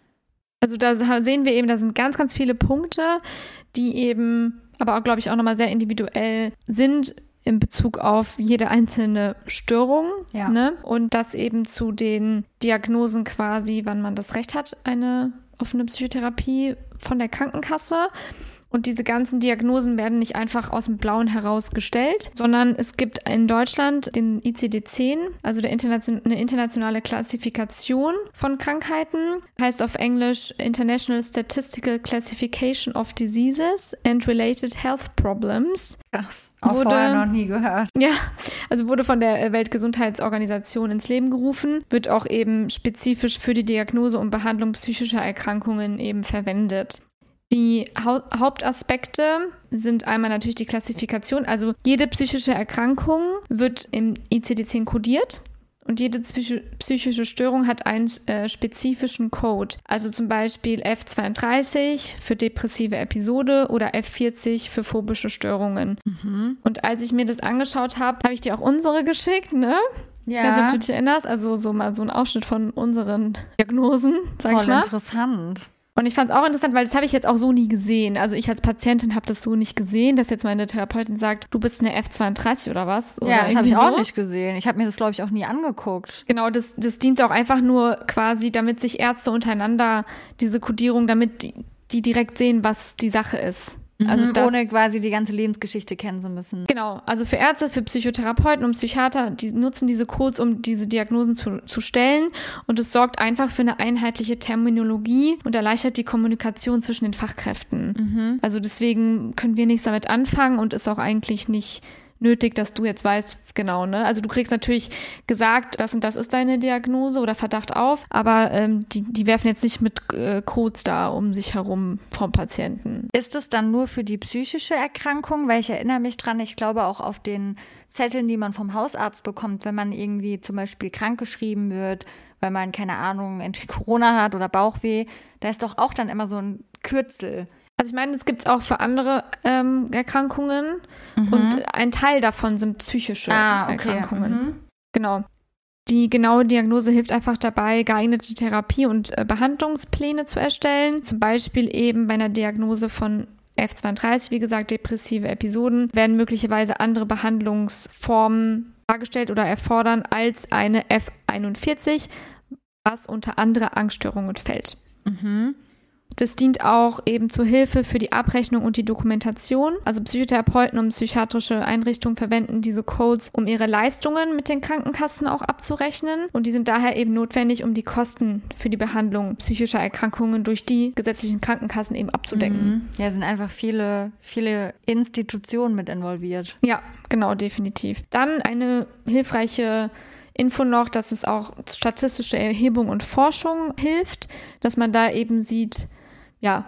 Also da sehen wir eben, da sind ganz, ganz viele Punkte, die eben aber auch, glaube ich, auch nochmal sehr individuell sind in Bezug auf jede einzelne Störung. Ja. Ne? Und das eben zu den Diagnosen quasi, wann man das Recht hat, eine offene Psychotherapie von der Krankenkasse. Und diese ganzen Diagnosen werden nicht einfach aus dem Blauen heraus gestellt, sondern es gibt in Deutschland den I C D zehn, also der Internation- eine internationale Klassifikation von Krankheiten, heißt auf Englisch International Statistical Classification of Diseases and Related Health Problems. Krass, auch wurde, vorher noch nie gehört. Ja, also wurde von der Weltgesundheitsorganisation ins Leben gerufen, wird auch eben spezifisch für die Diagnose und Behandlung psychischer Erkrankungen eben verwendet. Die Hau- Hauptaspekte sind einmal natürlich die Klassifikation. Also jede psychische Erkrankung wird im I C D zehn kodiert und jede psychi- psychische Störung hat einen äh, spezifischen Code. Also zum Beispiel F zweiunddreißig für depressive Episode oder F vierzig für phobische Störungen. Mhm. Und als ich mir das angeschaut habe, habe ich dir auch unsere geschickt, ne? Ja. Ich weiß nicht, ob du dich erinnerst. Also so mal so ein Ausschnitt von unseren Diagnosen, sag Voll ich mal. Interessant. Und ich fand es auch interessant, weil das habe ich jetzt auch so nie gesehen. Also ich als Patientin habe das so nicht gesehen, dass jetzt meine Therapeutin sagt, du bist eine F zweiunddreißig oder was. Oder ja, das habe ich so. auch nicht gesehen. Ich habe mir das, glaube ich, auch nie angeguckt. Genau, das, das dient auch einfach nur quasi, damit sich Ärzte untereinander diese Kodierung, damit die, die direkt sehen, was die Sache ist. Mhm, Also da, ohne quasi die ganze Lebensgeschichte kennen zu müssen. Genau, also für Ärzte, für Psychotherapeuten und Psychiater, die nutzen diese Codes, um diese Diagnosen zu, zu stellen. Und es sorgt einfach für eine einheitliche Terminologie und erleichtert die Kommunikation zwischen den Fachkräften. Mhm. Also deswegen können wir nichts damit anfangen und ist auch eigentlich nicht nötig, dass du jetzt weißt, genau, ne? Also du kriegst natürlich gesagt, das und das ist deine Diagnose oder Verdacht auf, aber ähm, die, die werfen jetzt nicht mit äh, Codes da um sich herum vom Patienten. Ist es dann nur für die psychische Erkrankung? Weil ich erinnere mich dran, ich glaube auch auf den Zetteln, die man vom Hausarzt bekommt, wenn man irgendwie zum Beispiel krankgeschrieben wird, weil man, keine Ahnung, entweder Corona hat oder Bauchweh, da ist doch auch dann immer so ein Kürzel. Also ich meine, das gibt es auch für andere ähm, Erkrankungen Mhm. und ein Teil davon sind psychische Ah, okay. Erkrankungen. Mhm. Genau. Die genaue Diagnose hilft einfach dabei, geeignete Therapie- und äh, Behandlungspläne zu erstellen. Zum Beispiel eben bei einer Diagnose von F zweiunddreißig, wie gesagt, depressive Episoden, werden möglicherweise andere Behandlungsformen dargestellt oder erfordern als eine F einundvierzig, was unter andere Angststörungen fällt. Mhm. Das dient auch eben zur Hilfe für die Abrechnung und die Dokumentation. Also Psychotherapeuten und psychiatrische Einrichtungen verwenden diese Codes, um ihre Leistungen mit den Krankenkassen auch abzurechnen. Und die sind daher eben notwendig, um die Kosten für die Behandlung psychischer Erkrankungen durch die gesetzlichen Krankenkassen eben abzudecken. Mhm. Ja, sind einfach viele, viele Institutionen mit involviert. Ja, genau, definitiv. Dann eine hilfreiche Info noch, dass es auch statistische Erhebung und Forschung hilft, dass man da eben sieht, ja,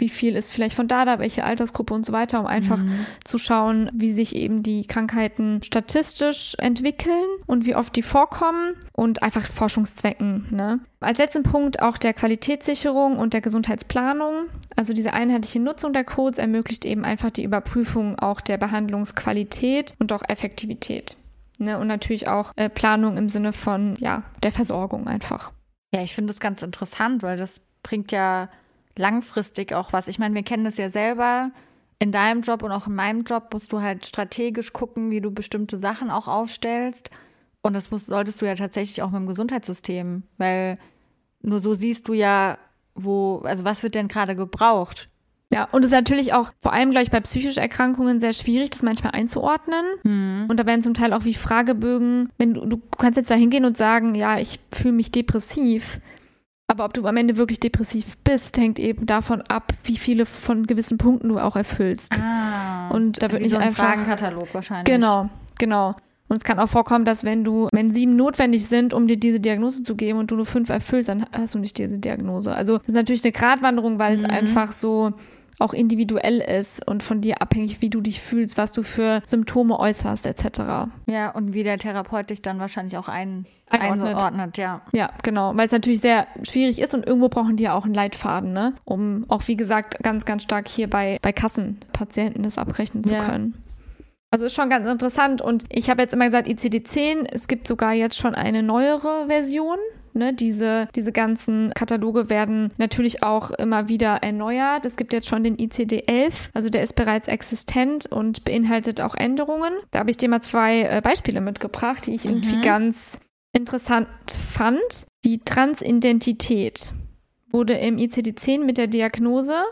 wie viel ist vielleicht von da da, welche Altersgruppe und so weiter, um einfach mhm. zu schauen, wie sich eben die Krankheiten statistisch entwickeln und wie oft die vorkommen und einfach Forschungszwecken. Ne? Als letzten Punkt auch der Qualitätssicherung und der Gesundheitsplanung. Also diese einheitliche Nutzung der Codes ermöglicht eben einfach die Überprüfung auch der Behandlungsqualität und auch Effektivität. Ne? Und natürlich auch äh, Planung im Sinne von ja der Versorgung einfach. Ja, ich finde das ganz interessant, weil das bringt ja langfristig auch was. Ich meine, wir kennen das ja selber. In deinem Job und auch in meinem Job musst du halt strategisch gucken, wie du bestimmte Sachen auch aufstellst. Und das musst, solltest du ja tatsächlich auch mit dem Gesundheitssystem, weil nur so siehst du ja, wo, also was wird denn gerade gebraucht. Ja, und es ist natürlich auch vor allem gleich bei psychischen Erkrankungen sehr schwierig, das manchmal einzuordnen. Hm. Und da werden zum Teil auch wie Fragebögen, wenn du, du kannst jetzt da hingehen und sagen, ja, ich fühle mich depressiv. Aber ob du am Ende wirklich depressiv bist, hängt eben davon ab, wie viele von gewissen Punkten du auch erfüllst. Ah, und da wird wie nicht so ein einfach Fragenkatalog wahrscheinlich. Genau, genau. Und es kann auch vorkommen, dass wenn du, wenn sieben notwendig sind, um dir diese Diagnose zu geben und du nur fünf erfüllst, dann hast du nicht diese Diagnose. Also das ist natürlich eine Gratwanderung, weil mhm. es einfach so auch individuell ist und von dir abhängig, wie du dich fühlst, was du für Symptome äußerst, et cetera. Ja, und wie der Therapeut dich dann wahrscheinlich auch ein, einordnet. einordnet, ja. Ja, genau, weil es natürlich sehr schwierig ist und irgendwo brauchen die ja auch einen Leitfaden, ne? Um auch, wie gesagt, ganz, ganz stark hier bei, bei Kassenpatienten das abrechnen zu ja. können. Also ist schon ganz interessant und ich habe jetzt immer gesagt I C D zehn, es gibt sogar jetzt schon eine neuere Version. Ne, diese, diese ganzen Kataloge werden natürlich auch immer wieder erneuert. Es gibt jetzt schon den I C D elf, also der ist bereits existent und beinhaltet auch Änderungen. Da habe ich dir mal zwei äh, Beispiele mitgebracht, die ich mhm. irgendwie ganz interessant fand. Die Transidentität wurde im I C D zehn mit der Diagnose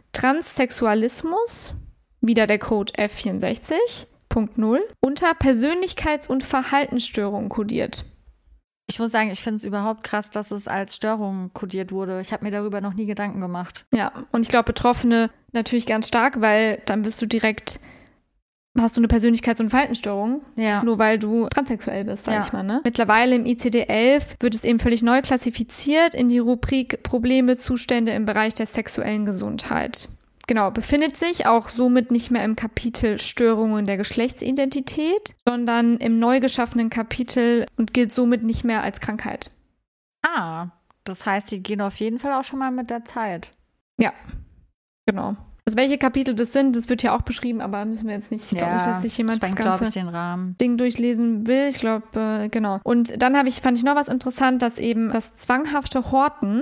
Transsexualismus, wieder der Code F vierundsechzig Punkt null, unter Persönlichkeits- und Verhaltensstörungen kodiert. Ich muss sagen, ich finde es überhaupt krass, dass es als Störung kodiert wurde. Ich habe mir darüber noch nie Gedanken gemacht. Ja, und ich glaube, Betroffene natürlich ganz stark, weil dann bist du direkt, hast du eine Persönlichkeits- und Verhaltensstörung, ja. nur weil du transsexuell bist, sag ja. ich mal. Ne? Mittlerweile im I C D elf wird es eben völlig neu klassifiziert in die Rubrik Probleme, Zustände im Bereich der sexuellen Gesundheit. Genau, befindet sich auch somit nicht mehr im Kapitel Störungen der Geschlechtsidentität, sondern im neu geschaffenen Kapitel und gilt somit nicht mehr als Krankheit. Ah, das heißt, die gehen auf jeden Fall auch schon mal mit der Zeit. Ja, genau. Also welche Kapitel das sind, das wird ja auch beschrieben, aber müssen wir jetzt nicht. Ich ja, glaube nicht, dass sich jemand sprengt, das ganze ich, den Rahmen. Ding durchlesen will. Ich glaube, äh, genau. Und dann habe ich, fand ich noch was interessant, dass eben das zwanghafte Horten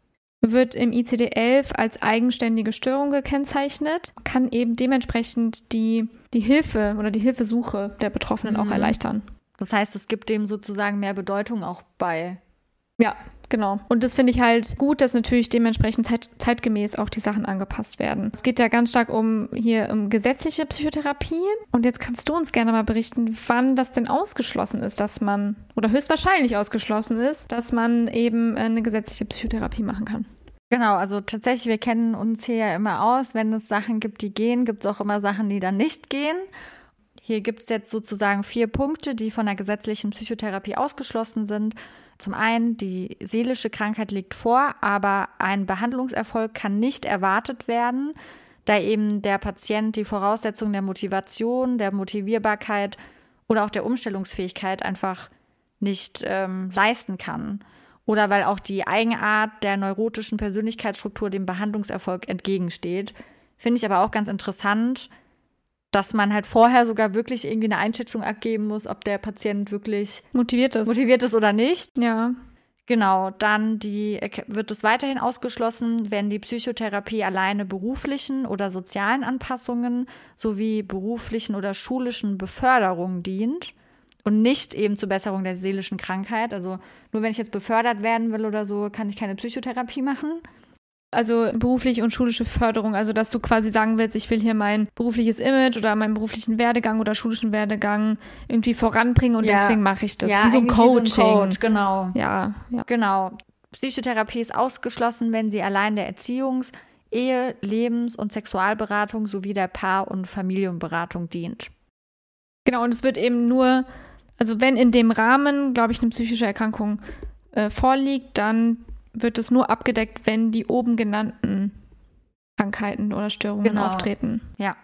wird im I C D elf als eigenständige Störung gekennzeichnet, kann eben dementsprechend die, die Hilfe oder die Hilfesuche der Betroffenen mhm. auch erleichtern. Das heißt, es gibt dem sozusagen mehr Bedeutung auch bei. Ja, genau. Und das finde ich halt gut, dass natürlich dementsprechend zeit, zeitgemäß auch die Sachen angepasst werden. Es geht ja ganz stark um hier um gesetzliche Psychotherapie. Und jetzt kannst du uns gerne mal berichten, wann das denn ausgeschlossen ist, dass man, oder höchstwahrscheinlich ausgeschlossen ist, dass man eben eine gesetzliche Psychotherapie machen kann. Genau, also tatsächlich, wir kennen uns hier ja immer aus. Wenn es Sachen gibt, die gehen, gibt es auch immer Sachen, die dann nicht gehen. Hier gibt es jetzt sozusagen vier Punkte, die von der gesetzlichen Psychotherapie ausgeschlossen sind. Zum einen, die seelische Krankheit liegt vor, aber ein Behandlungserfolg kann nicht erwartet werden, da eben der Patient die Voraussetzungen der Motivation, der Motivierbarkeit oder auch der Umstellungsfähigkeit einfach nicht ähm, leisten kann. Oder weil auch die Eigenart der neurotischen Persönlichkeitsstruktur dem Behandlungserfolg entgegensteht. Finde ich aber auch ganz interessant, dass man halt vorher sogar wirklich irgendwie eine Einschätzung abgeben muss, ob der Patient wirklich motiviert ist, motiviert ist oder nicht. Ja. Genau, dann die, wird es weiterhin ausgeschlossen, wenn die Psychotherapie alleine beruflichen oder sozialen Anpassungen sowie beruflichen oder schulischen Beförderungen dient und nicht eben zur Besserung der seelischen Krankheit. Also nur wenn ich jetzt befördert werden will oder so, kann ich keine Psychotherapie machen. Also berufliche und schulische Förderung, also dass du quasi sagen willst, ich will hier mein berufliches Image oder meinen beruflichen Werdegang oder schulischen Werdegang irgendwie voranbringen und ja. deswegen mache ich das. Ja, wie so ein Coaching. Wie so ein Coach, genau. Ja, ja. Genau. Psychotherapie ist ausgeschlossen, wenn sie allein der Erziehungs-, Ehe-, Lebens- und Sexualberatung sowie der Paar- und Familienberatung dient. Genau, und es wird eben nur, also wenn in dem Rahmen, glaube ich, eine psychische Erkrankung äh, vorliegt, dann wird es nur abgedeckt, wenn die oben genannten Krankheiten oder Störungen Genau. auftreten. Ja.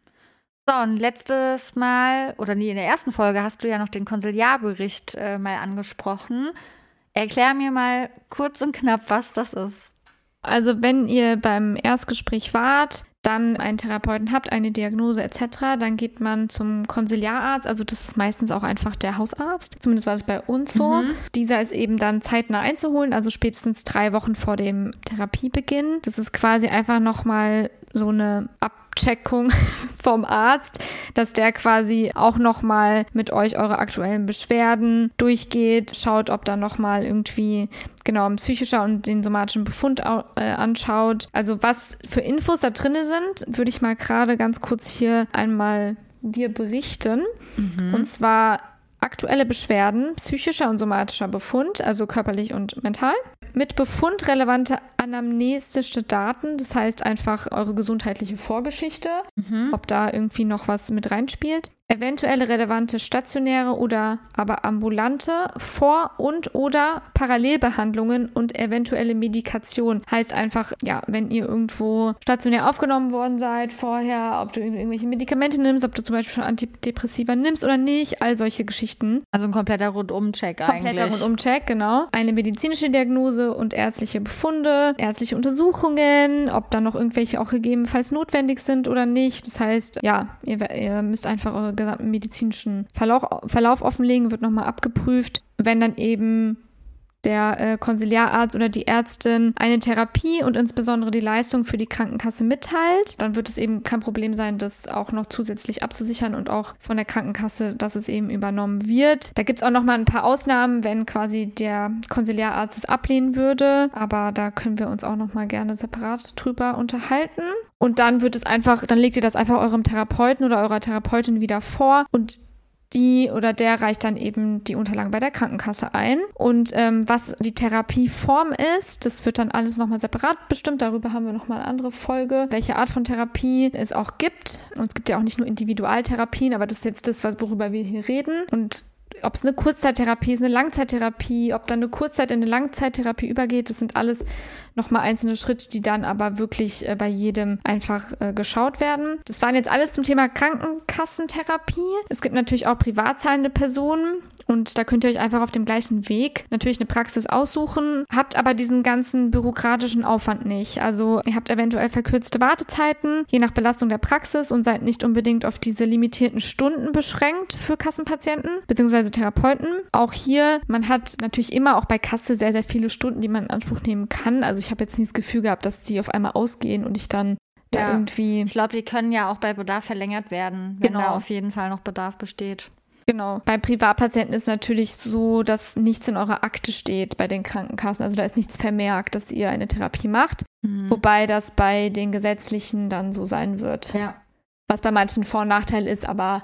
So, und letztes Mal, oder nee, in der ersten Folge hast du ja noch den Konsiliarbericht äh, mal angesprochen. Erklär mir mal kurz und knapp, was das ist. Also wenn ihr beim Erstgespräch wart, dann einen Therapeuten habt, eine Diagnose et cetera, dann geht man zum Konsiliararzt. Also das ist meistens auch einfach der Hausarzt. Zumindest war das bei uns so. Mhm. Dieser ist eben dann zeitnah einzuholen, also spätestens drei Wochen vor dem Therapiebeginn. Das ist quasi einfach nochmal so eine Abcheckung vom Arzt, dass der quasi auch nochmal mit euch eure aktuellen Beschwerden durchgeht, schaut, ob da nochmal irgendwie genau ein psychischer und den somatischen Befund äh, anschaut. Also was für Infos da drin sind, würde ich mal gerade ganz kurz hier einmal dir berichten. Mhm. Und zwar aktuelle Beschwerden, psychischer und somatischer Befund, also körperlich und mental. Mit Befund relevante anamnestische Daten, das heißt einfach eure gesundheitliche Vorgeschichte, mhm. ob da irgendwie noch was mit reinspielt. Eventuelle relevante stationäre oder aber ambulante Vor- und oder Parallelbehandlungen und eventuelle Medikation. Heißt einfach, ja, wenn ihr irgendwo stationär aufgenommen worden seid vorher, ob du irgendwelche Medikamente nimmst, ob du zum Beispiel schon Antidepressiva nimmst oder nicht, all solche Geschichten. Also ein kompletter Rundumcheck eigentlich. Kompletter Rundumcheck, genau. Eine medizinische Diagnose und ärztliche Befunde, ärztliche Untersuchungen, ob da noch irgendwelche auch gegebenenfalls notwendig sind oder nicht. Das heißt, ja, ihr, ihr müsst einfach eure gesamten medizinischen Verlauf, Verlauf offenlegen, wird nochmal abgeprüft. Wenn dann eben der äh, Konsiliararzt oder die Ärztin eine Therapie und insbesondere die Leistung für die Krankenkasse mitteilt, dann wird es eben kein Problem sein, das auch noch zusätzlich abzusichern und auch von der Krankenkasse, dass es eben übernommen wird. Da gibt es auch nochmal ein paar Ausnahmen, wenn quasi der Konsiliararzt es ablehnen würde, aber da können wir uns auch nochmal gerne separat drüber unterhalten. Und dann wird es einfach, dann legt ihr das einfach eurem Therapeuten oder eurer Therapeutin wieder vor und die oder der reicht dann eben die Unterlagen bei der Krankenkasse ein. Und ähm, was die Therapieform ist, das wird dann alles nochmal separat bestimmt. Darüber haben wir nochmal eine andere Folge, welche Art von Therapie es auch gibt. Und es gibt ja auch nicht nur Individualtherapien, aber das ist jetzt das, worüber wir hier reden. Und ob es eine Kurzzeittherapie ist, eine Langzeittherapie, ob dann eine Kurzzeit in eine Langzeittherapie übergeht, das sind alles nochmal einzelne Schritte, die dann aber wirklich äh, bei jedem einfach äh, geschaut werden. Das waren jetzt alles zum Thema Krankenkassentherapie. Es gibt natürlich auch privat zahlende Personen und da könnt ihr euch einfach auf dem gleichen Weg natürlich eine Praxis aussuchen, habt aber diesen ganzen bürokratischen Aufwand nicht. Also ihr habt eventuell verkürzte Wartezeiten, je nach Belastung der Praxis und seid nicht unbedingt auf diese limitierten Stunden beschränkt für Kassenpatienten bzw. Therapeuten. Auch hier, man hat natürlich immer auch bei Kasse sehr, sehr viele Stunden, die man in Anspruch nehmen kann. Also ich habe jetzt nie das Gefühl gehabt, dass die auf einmal ausgehen und ich dann da ja, irgendwie... Ich glaube, die können ja auch bei Bedarf verlängert werden, wenn genau. da auf jeden Fall noch Bedarf besteht. Genau. Bei Privatpatienten ist natürlich so, dass nichts in eurer Akte steht bei den Krankenkassen. Also da ist nichts vermerkt, dass ihr eine Therapie macht. Mhm. Wobei das bei den gesetzlichen dann so sein wird. Ja. Was bei manchen Vor- und Nachteil ist, aber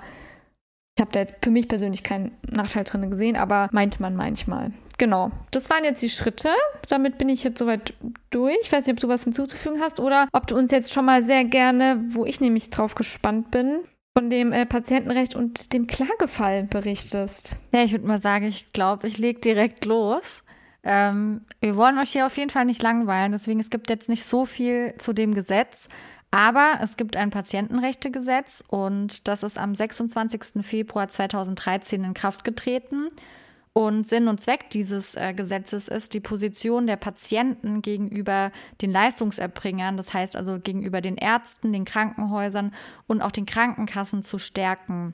ich habe da jetzt für mich persönlich keinen Nachteil drin gesehen, aber meinte man manchmal. Genau. Das waren jetzt die Schritte. Damit bin ich jetzt soweit durch. Ich weiß nicht, ob du was hinzuzufügen hast oder ob du uns jetzt schon mal sehr gerne, wo ich nämlich drauf gespannt bin, von dem äh, Patientenrecht und dem Klagefall berichtest. Ja, ich würde mal sagen, ich glaube, ich lege direkt los. Ähm, wir wollen euch hier auf jeden Fall nicht langweilen, deswegen es gibt jetzt nicht so viel zu dem Gesetz. Aber es gibt ein Patientenrechtegesetz und das ist am sechsundzwanzigsten Februar zweitausenddreizehn in Kraft getreten. Und Sinn und Zweck dieses äh, Gesetzes ist, die Position der Patienten gegenüber den Leistungserbringern, das heißt also gegenüber den Ärzten, den Krankenhäusern und auch den Krankenkassen zu stärken.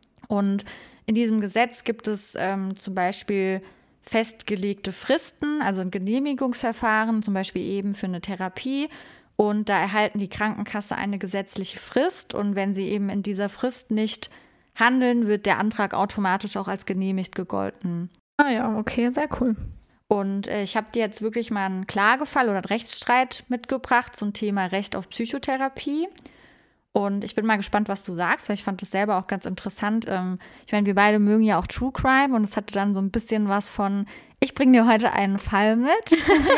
Und in diesem Gesetz gibt es ähm, zum Beispiel festgelegte Fristen, also ein Genehmigungsverfahren, zum Beispiel eben für eine Therapie. Und da erhalten die Krankenkasse eine gesetzliche Frist. Und wenn sie eben in dieser Frist nicht handeln, wird der Antrag automatisch auch als genehmigt gegolten. Ah ja, okay, sehr cool. Und äh, ich habe dir jetzt wirklich mal einen Klagefall oder einen Rechtsstreit mitgebracht zum Thema Recht auf Psychotherapie. Und ich bin mal gespannt, was du sagst, weil ich fand das selber auch ganz interessant. Ähm, ich meine, wir beide mögen ja auch True Crime und es hatte dann so ein bisschen was von, ich bringe dir heute einen Fall mit.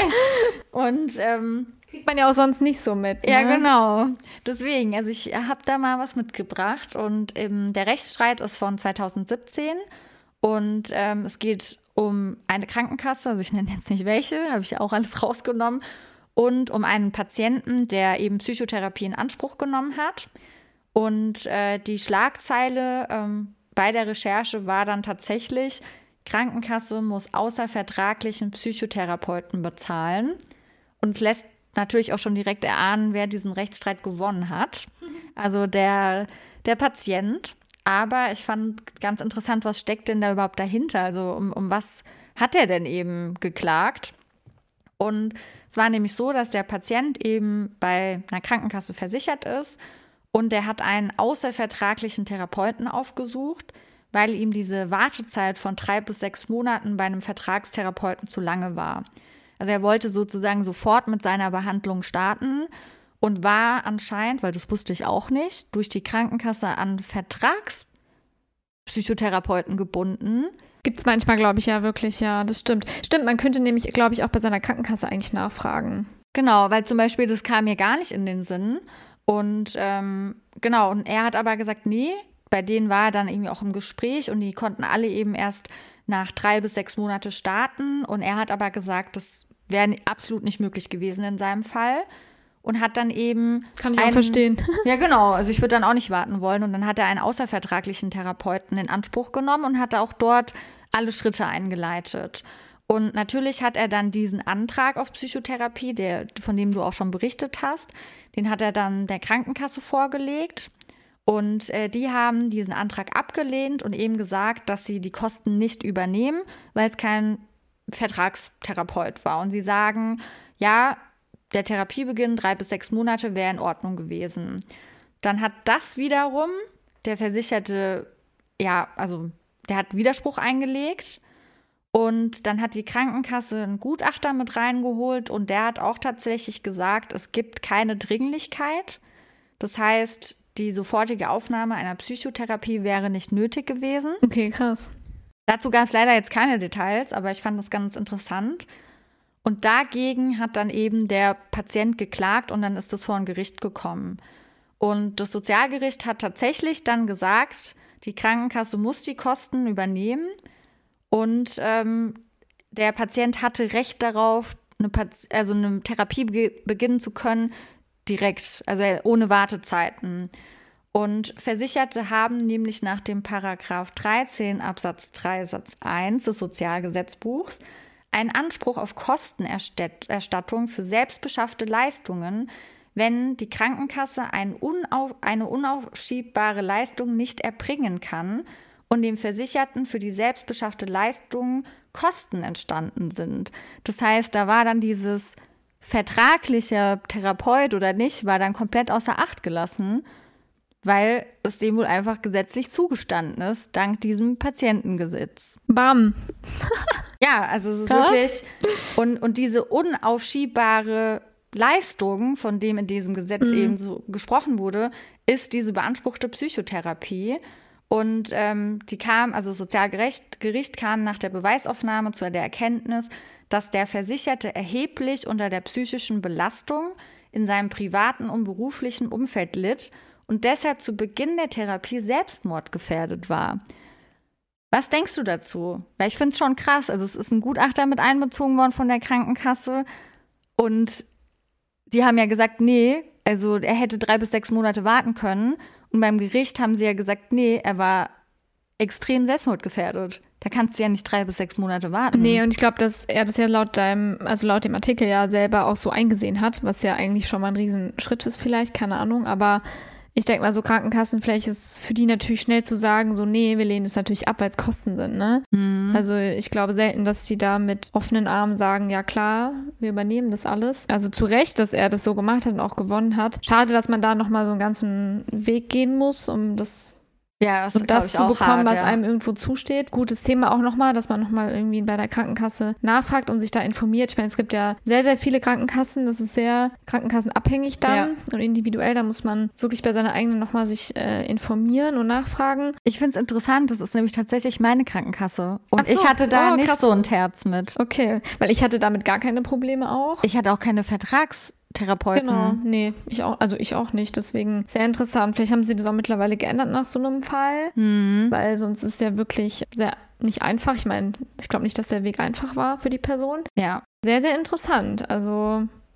und ähm, kriegt man ja auch sonst nicht so mit. Ne? Ja, genau. Deswegen, also ich habe da mal was mitgebracht und ähm, der Rechtsstreit ist von zweitausendsiebzehn und ähm, es geht um eine Krankenkasse, also ich nenne jetzt nicht welche, habe ich auch alles rausgenommen. und um einen Patienten, der eben Psychotherapie in Anspruch genommen hat. Und äh, die Schlagzeile ähm, bei der Recherche war dann tatsächlich, Krankenkasse muss außervertraglichen Psychotherapeuten bezahlen. Und es lässt natürlich auch schon direkt erahnen, wer diesen Rechtsstreit gewonnen hat. Also der, der Patient. Aber ich fand ganz interessant, was steckt denn da überhaupt dahinter? Also um, um was hat er denn eben geklagt? Und es war nämlich so, dass der Patient eben bei einer Krankenkasse versichert ist und der hat einen außervertraglichen Therapeuten aufgesucht, weil ihm diese Wartezeit von drei bis sechs Monaten bei einem Vertragstherapeuten zu lange war. Also er wollte sozusagen sofort mit seiner Behandlung starten und war anscheinend, weil das wusste ich auch nicht, durch die Krankenkasse an Vertragspsychotherapeuten gebunden. Gibt es manchmal, glaube ich, ja wirklich, ja, das stimmt. Stimmt, man könnte nämlich, glaube ich, auch bei seiner Krankenkasse eigentlich nachfragen. Genau, weil zum Beispiel, das kam mir gar nicht in den Sinn. Und ähm, genau, und er hat aber gesagt, nee, bei denen war er dann irgendwie auch im Gespräch und die konnten alle eben erst nach drei bis sechs Monate starten. Und er hat aber gesagt, das wäre absolut nicht möglich gewesen in seinem Fall. Und hat dann eben. Kann ich einen, auch verstehen. Ja, genau. Also ich würde dann auch nicht warten wollen. Und dann hat er einen außervertraglichen Therapeuten in Anspruch genommen und hat auch dort alle Schritte eingeleitet. Und natürlich hat er dann diesen Antrag auf Psychotherapie, der, von dem du auch schon berichtet hast, den hat er dann der Krankenkasse vorgelegt. Und äh, die haben diesen Antrag abgelehnt und eben gesagt, dass sie die Kosten nicht übernehmen, weil es kein Vertragstherapeut war. Und sie sagen, ja, der Therapiebeginn, drei bis sechs Monate, wäre in Ordnung gewesen. Dann hat das wiederum der Versicherte, ja, also der hat Widerspruch eingelegt und dann hat die Krankenkasse einen Gutachter mit reingeholt und der hat auch tatsächlich gesagt, es gibt keine Dringlichkeit. Das heißt, die sofortige Aufnahme einer Psychotherapie wäre nicht nötig gewesen. Okay, krass. Dazu gab es leider jetzt keine Details, aber ich fand das ganz interessant. Und dagegen hat dann eben der Patient geklagt und dann ist das vor ein Gericht gekommen. Und das Sozialgericht hat tatsächlich dann gesagt, die Krankenkasse muss die Kosten übernehmen und ähm, der Patient hatte Recht darauf, eine, Pat- also eine Therapie be- beginnen zu können, direkt, also ohne Wartezeiten. Und Versicherte haben nämlich nach dem Paragraph dreizehn Absatz drei Satz eins des Sozialgesetzbuchs einen Anspruch auf Kostenerstattung für selbstbeschaffte Leistungen, wenn die Krankenkasse ein unauf, eine unaufschiebbare Leistung nicht erbringen kann und dem Versicherten für die selbstbeschaffte Leistung Kosten entstanden sind. Das heißt, da war dann dieses vertragliche Therapeut oder nicht, war dann komplett außer Acht gelassen, weil es dem wohl einfach gesetzlich zugestanden ist, dank diesem Patientengesetz. Bam. Ja, also es ist ja? wirklich, und, und diese unaufschiebbare Leistung, von dem in diesem Gesetz mhm. eben so gesprochen wurde, ist diese beanspruchte Psychotherapie. Und ähm, die kam, also das Sozialgericht Gericht kam nach der Beweisaufnahme zu der Erkenntnis, dass der Versicherte erheblich unter der psychischen Belastung in seinem privaten und beruflichen Umfeld litt und deshalb zu Beginn der Therapie selbstmordgefährdet war. Was denkst du dazu? Weil ich finde es schon krass. Also es ist ein Gutachter mit einbezogen worden von der Krankenkasse und die haben ja gesagt, nee, also er hätte drei bis sechs Monate warten können. Und beim Gericht haben sie ja gesagt, nee, er war extrem selbstmordgefährdet. Da kannst du ja nicht drei bis sechs Monate warten. Nee, und ich glaube, dass er das ja laut deinem, also laut dem Artikel ja selber auch so eingesehen hat, was ja eigentlich schon mal ein Riesenschritt ist vielleicht, keine Ahnung, aber ich denke mal, so Krankenkassen, vielleicht ist es für die natürlich schnell zu sagen, so, nee, wir lehnen es natürlich ab, weil es Kosten sind, ne? Mhm. Also ich glaube selten, dass die da mit offenen Armen sagen, ja klar, wir übernehmen das alles. Also zu Recht, dass er das so gemacht hat und auch gewonnen hat. Schade, dass man da nochmal so einen ganzen Weg gehen muss, um das Ja, das, und das zu bekommen, hart, was ja. einem irgendwo zusteht. Gutes Thema auch nochmal, dass man nochmal irgendwie bei der Krankenkasse nachfragt und sich da informiert. Ich meine, es gibt ja sehr, sehr viele Krankenkassen. Das ist sehr krankenkassenabhängig dann ja. und individuell. Da muss man wirklich bei seiner eigenen nochmal sich äh, informieren und nachfragen. Ich finde es interessant. Das ist nämlich tatsächlich meine Krankenkasse. Und so. ich hatte da oh, nicht krass. so ein Terz mit. Okay, weil ich hatte damit gar keine Probleme auch. Ich hatte auch keine Vertrags- Therapeuten. Genau, nee, ich auch, also ich auch nicht, deswegen sehr interessant. Vielleicht haben sie das auch mittlerweile geändert nach so einem Fall, mhm. weil sonst ist ja wirklich sehr nicht einfach. Ich meine, ich glaube nicht, dass der Weg einfach war für die Person. Ja. Sehr, sehr interessant, also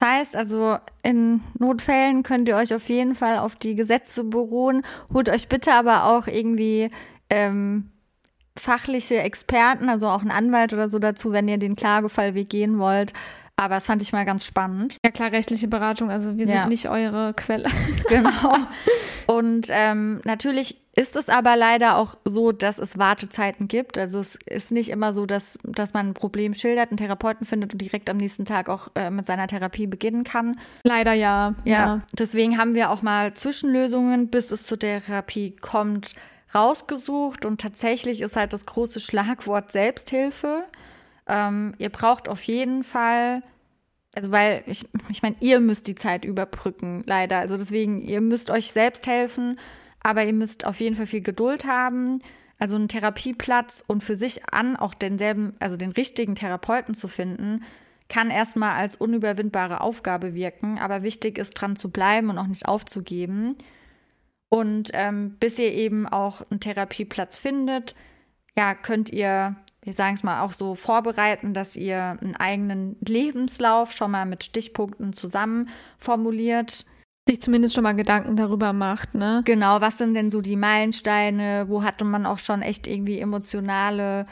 Das heißt also, in Notfällen könnt ihr euch auf jeden Fall auf die Gesetze beruhen. Holt euch bitte aber auch irgendwie ähm, fachliche Experten, also auch einen Anwalt oder so dazu, wenn ihr den Klagefallweg gehen wollt. Aber das fand ich mal ganz spannend. Ja klar, rechtliche Beratung, also wir sind Ja. nicht eure Quelle. Genau. Und ähm, natürlich ist es aber leider auch so, dass es Wartezeiten gibt. Also es ist nicht immer so, dass, dass man ein Problem schildert, einen Therapeuten findet und direkt am nächsten Tag auch äh, mit seiner Therapie beginnen kann. Leider ja. Ja, deswegen haben wir auch mal Zwischenlösungen, bis es zur Therapie kommt, rausgesucht. Und tatsächlich ist halt das große Schlagwort Selbsthilfe. Ähm, ihr braucht auf jeden Fall, also weil, ich, ich meine, ihr müsst die Zeit überbrücken, leider. Also deswegen, ihr müsst euch selbst helfen, aber ihr müsst auf jeden Fall viel Geduld haben. Also einen Therapieplatz und für sich an auch denselben, also den richtigen Therapeuten zu finden, kann erstmal als unüberwindbare Aufgabe wirken. Aber wichtig ist, dran zu bleiben und auch nicht aufzugeben. Und ähm, bis ihr eben auch einen Therapieplatz findet, ja, könnt ihr, wir sagen es mal, auch so vorbereiten, dass ihr einen eigenen Lebenslauf schon mal mit Stichpunkten zusammen formuliert. Sich zumindest schon mal Gedanken darüber macht, ne? Genau, was sind denn so die Meilensteine? Wo hatte man auch schon echt irgendwie emotionale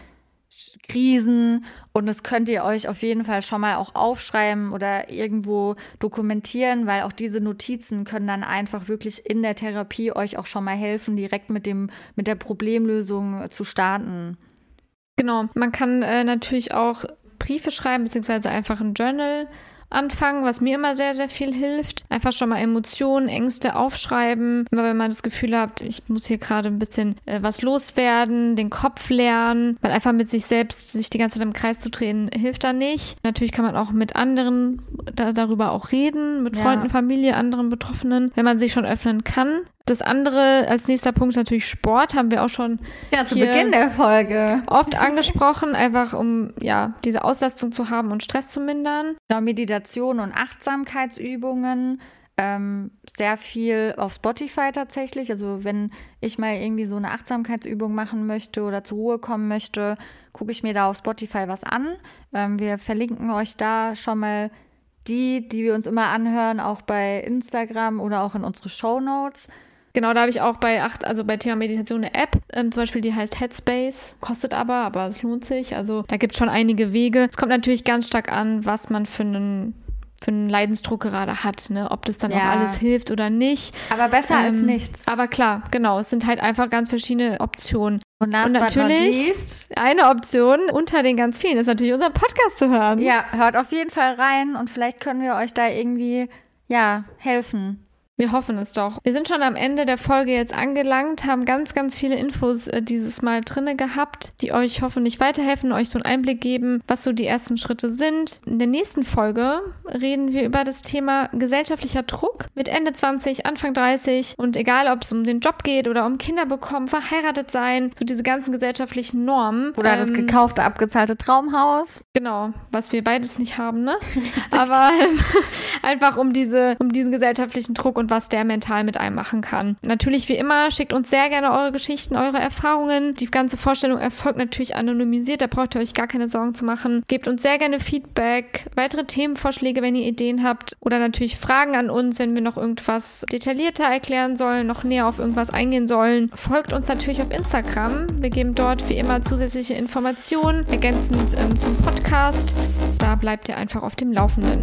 Krisen? Und das könnt ihr euch auf jeden Fall schon mal auch aufschreiben oder irgendwo dokumentieren, weil auch diese Notizen können dann einfach wirklich in der Therapie euch auch schon mal helfen, direkt mit dem, mit der Problemlösung zu starten. Genau, man kann äh, natürlich auch Briefe schreiben, beziehungsweise einfach ein Journal anfangen, was mir immer sehr, sehr viel hilft. Einfach schon mal Emotionen, Ängste aufschreiben. Immer wenn man das Gefühl hat, ich muss hier gerade ein bisschen äh, was loswerden, den Kopf lernen, weil einfach mit sich selbst sich die ganze Zeit im Kreis zu drehen, hilft da nicht. Natürlich kann man auch mit anderen da, darüber auch reden, mit Ja. Freunden, Familie, anderen Betroffenen, wenn man sich schon öffnen kann. Das andere als nächster Punkt ist natürlich Sport, haben wir auch schon Ja, zu hier Beginn der Folge. oft angesprochen, einfach um ja diese Auslastung zu haben und Stress zu mindern. Genau, Meditation und Achtsamkeitsübungen. Ähm, sehr viel auf Spotify tatsächlich. Also wenn ich mal irgendwie so eine Achtsamkeitsübung machen möchte oder zur Ruhe kommen möchte, gucke ich mir da auf Spotify was an. Ähm, wir verlinken euch da schon mal die, die wir uns immer anhören, auch bei Instagram oder auch in unsere Shownotes. Genau, da habe ich auch bei acht, also bei Thema Meditation eine App, ähm, zum Beispiel die heißt Headspace, kostet aber, aber es lohnt sich. Also da gibt es schon einige Wege. Es kommt natürlich ganz stark an, was man für einen für einen Leidensdruck gerade hat, ne? Ob das dann Ja. auch alles hilft oder nicht. Aber besser als Ähm, nichts. Aber klar, genau, es sind halt einfach ganz verschiedene Optionen. Und last und but not natürlich- least, Eine Option unter den ganz vielen ist natürlich unser Podcast zu hören. ja, hört auf jeden Fall rein und vielleicht können wir euch da irgendwie, ja, helfen. Wir hoffen es doch. Wir sind schon am Ende der Folge jetzt angelangt, haben ganz, ganz viele Infos äh, dieses Mal drinne gehabt, die euch hoffentlich weiterhelfen, euch so einen Einblick geben, was so die ersten Schritte sind. In der nächsten Folge reden wir über das Thema gesellschaftlicher Druck mit Ende zwanzig, Anfang dreißig und egal, ob es um den Job geht oder um Kinder bekommen, verheiratet sein, so diese ganzen gesellschaftlichen Normen. Oder das Ähm, gekaufte, abgezahlte Traumhaus. Genau, was wir beides nicht haben, ne? Aber ähm, einfach um diese, um diesen gesellschaftlichen Druck und was der mental mit einem machen kann. Natürlich, wie immer, schickt uns sehr gerne eure Geschichten, eure Erfahrungen. Die ganze Vorstellung erfolgt natürlich anonymisiert, da braucht ihr euch gar keine Sorgen zu machen. Gebt uns sehr gerne Feedback, weitere Themenvorschläge, wenn ihr Ideen habt oder natürlich Fragen an uns, wenn wir noch irgendwas detaillierter erklären sollen, noch näher auf irgendwas eingehen sollen. Folgt uns natürlich auf Instagram. Wir geben dort wie immer zusätzliche Informationen, ergänzend ähm, zum Podcast. Da bleibt ihr einfach auf dem Laufenden.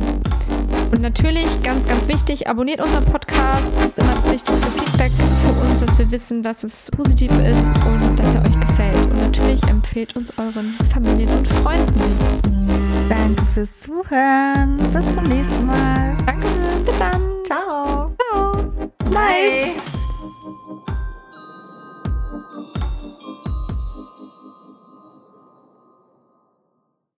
Und natürlich, ganz, ganz wichtig, abonniert unseren Podcast. Das ist immer das wichtigste Feedback für uns, dass wir wissen, dass es positiv ist und dass er euch gefällt. Und natürlich empfehlt uns euren Familien und Freunden. Danke fürs Zuhören. Bis zum nächsten Mal. Danke, bis dann. Ciao. Ciao. Nice.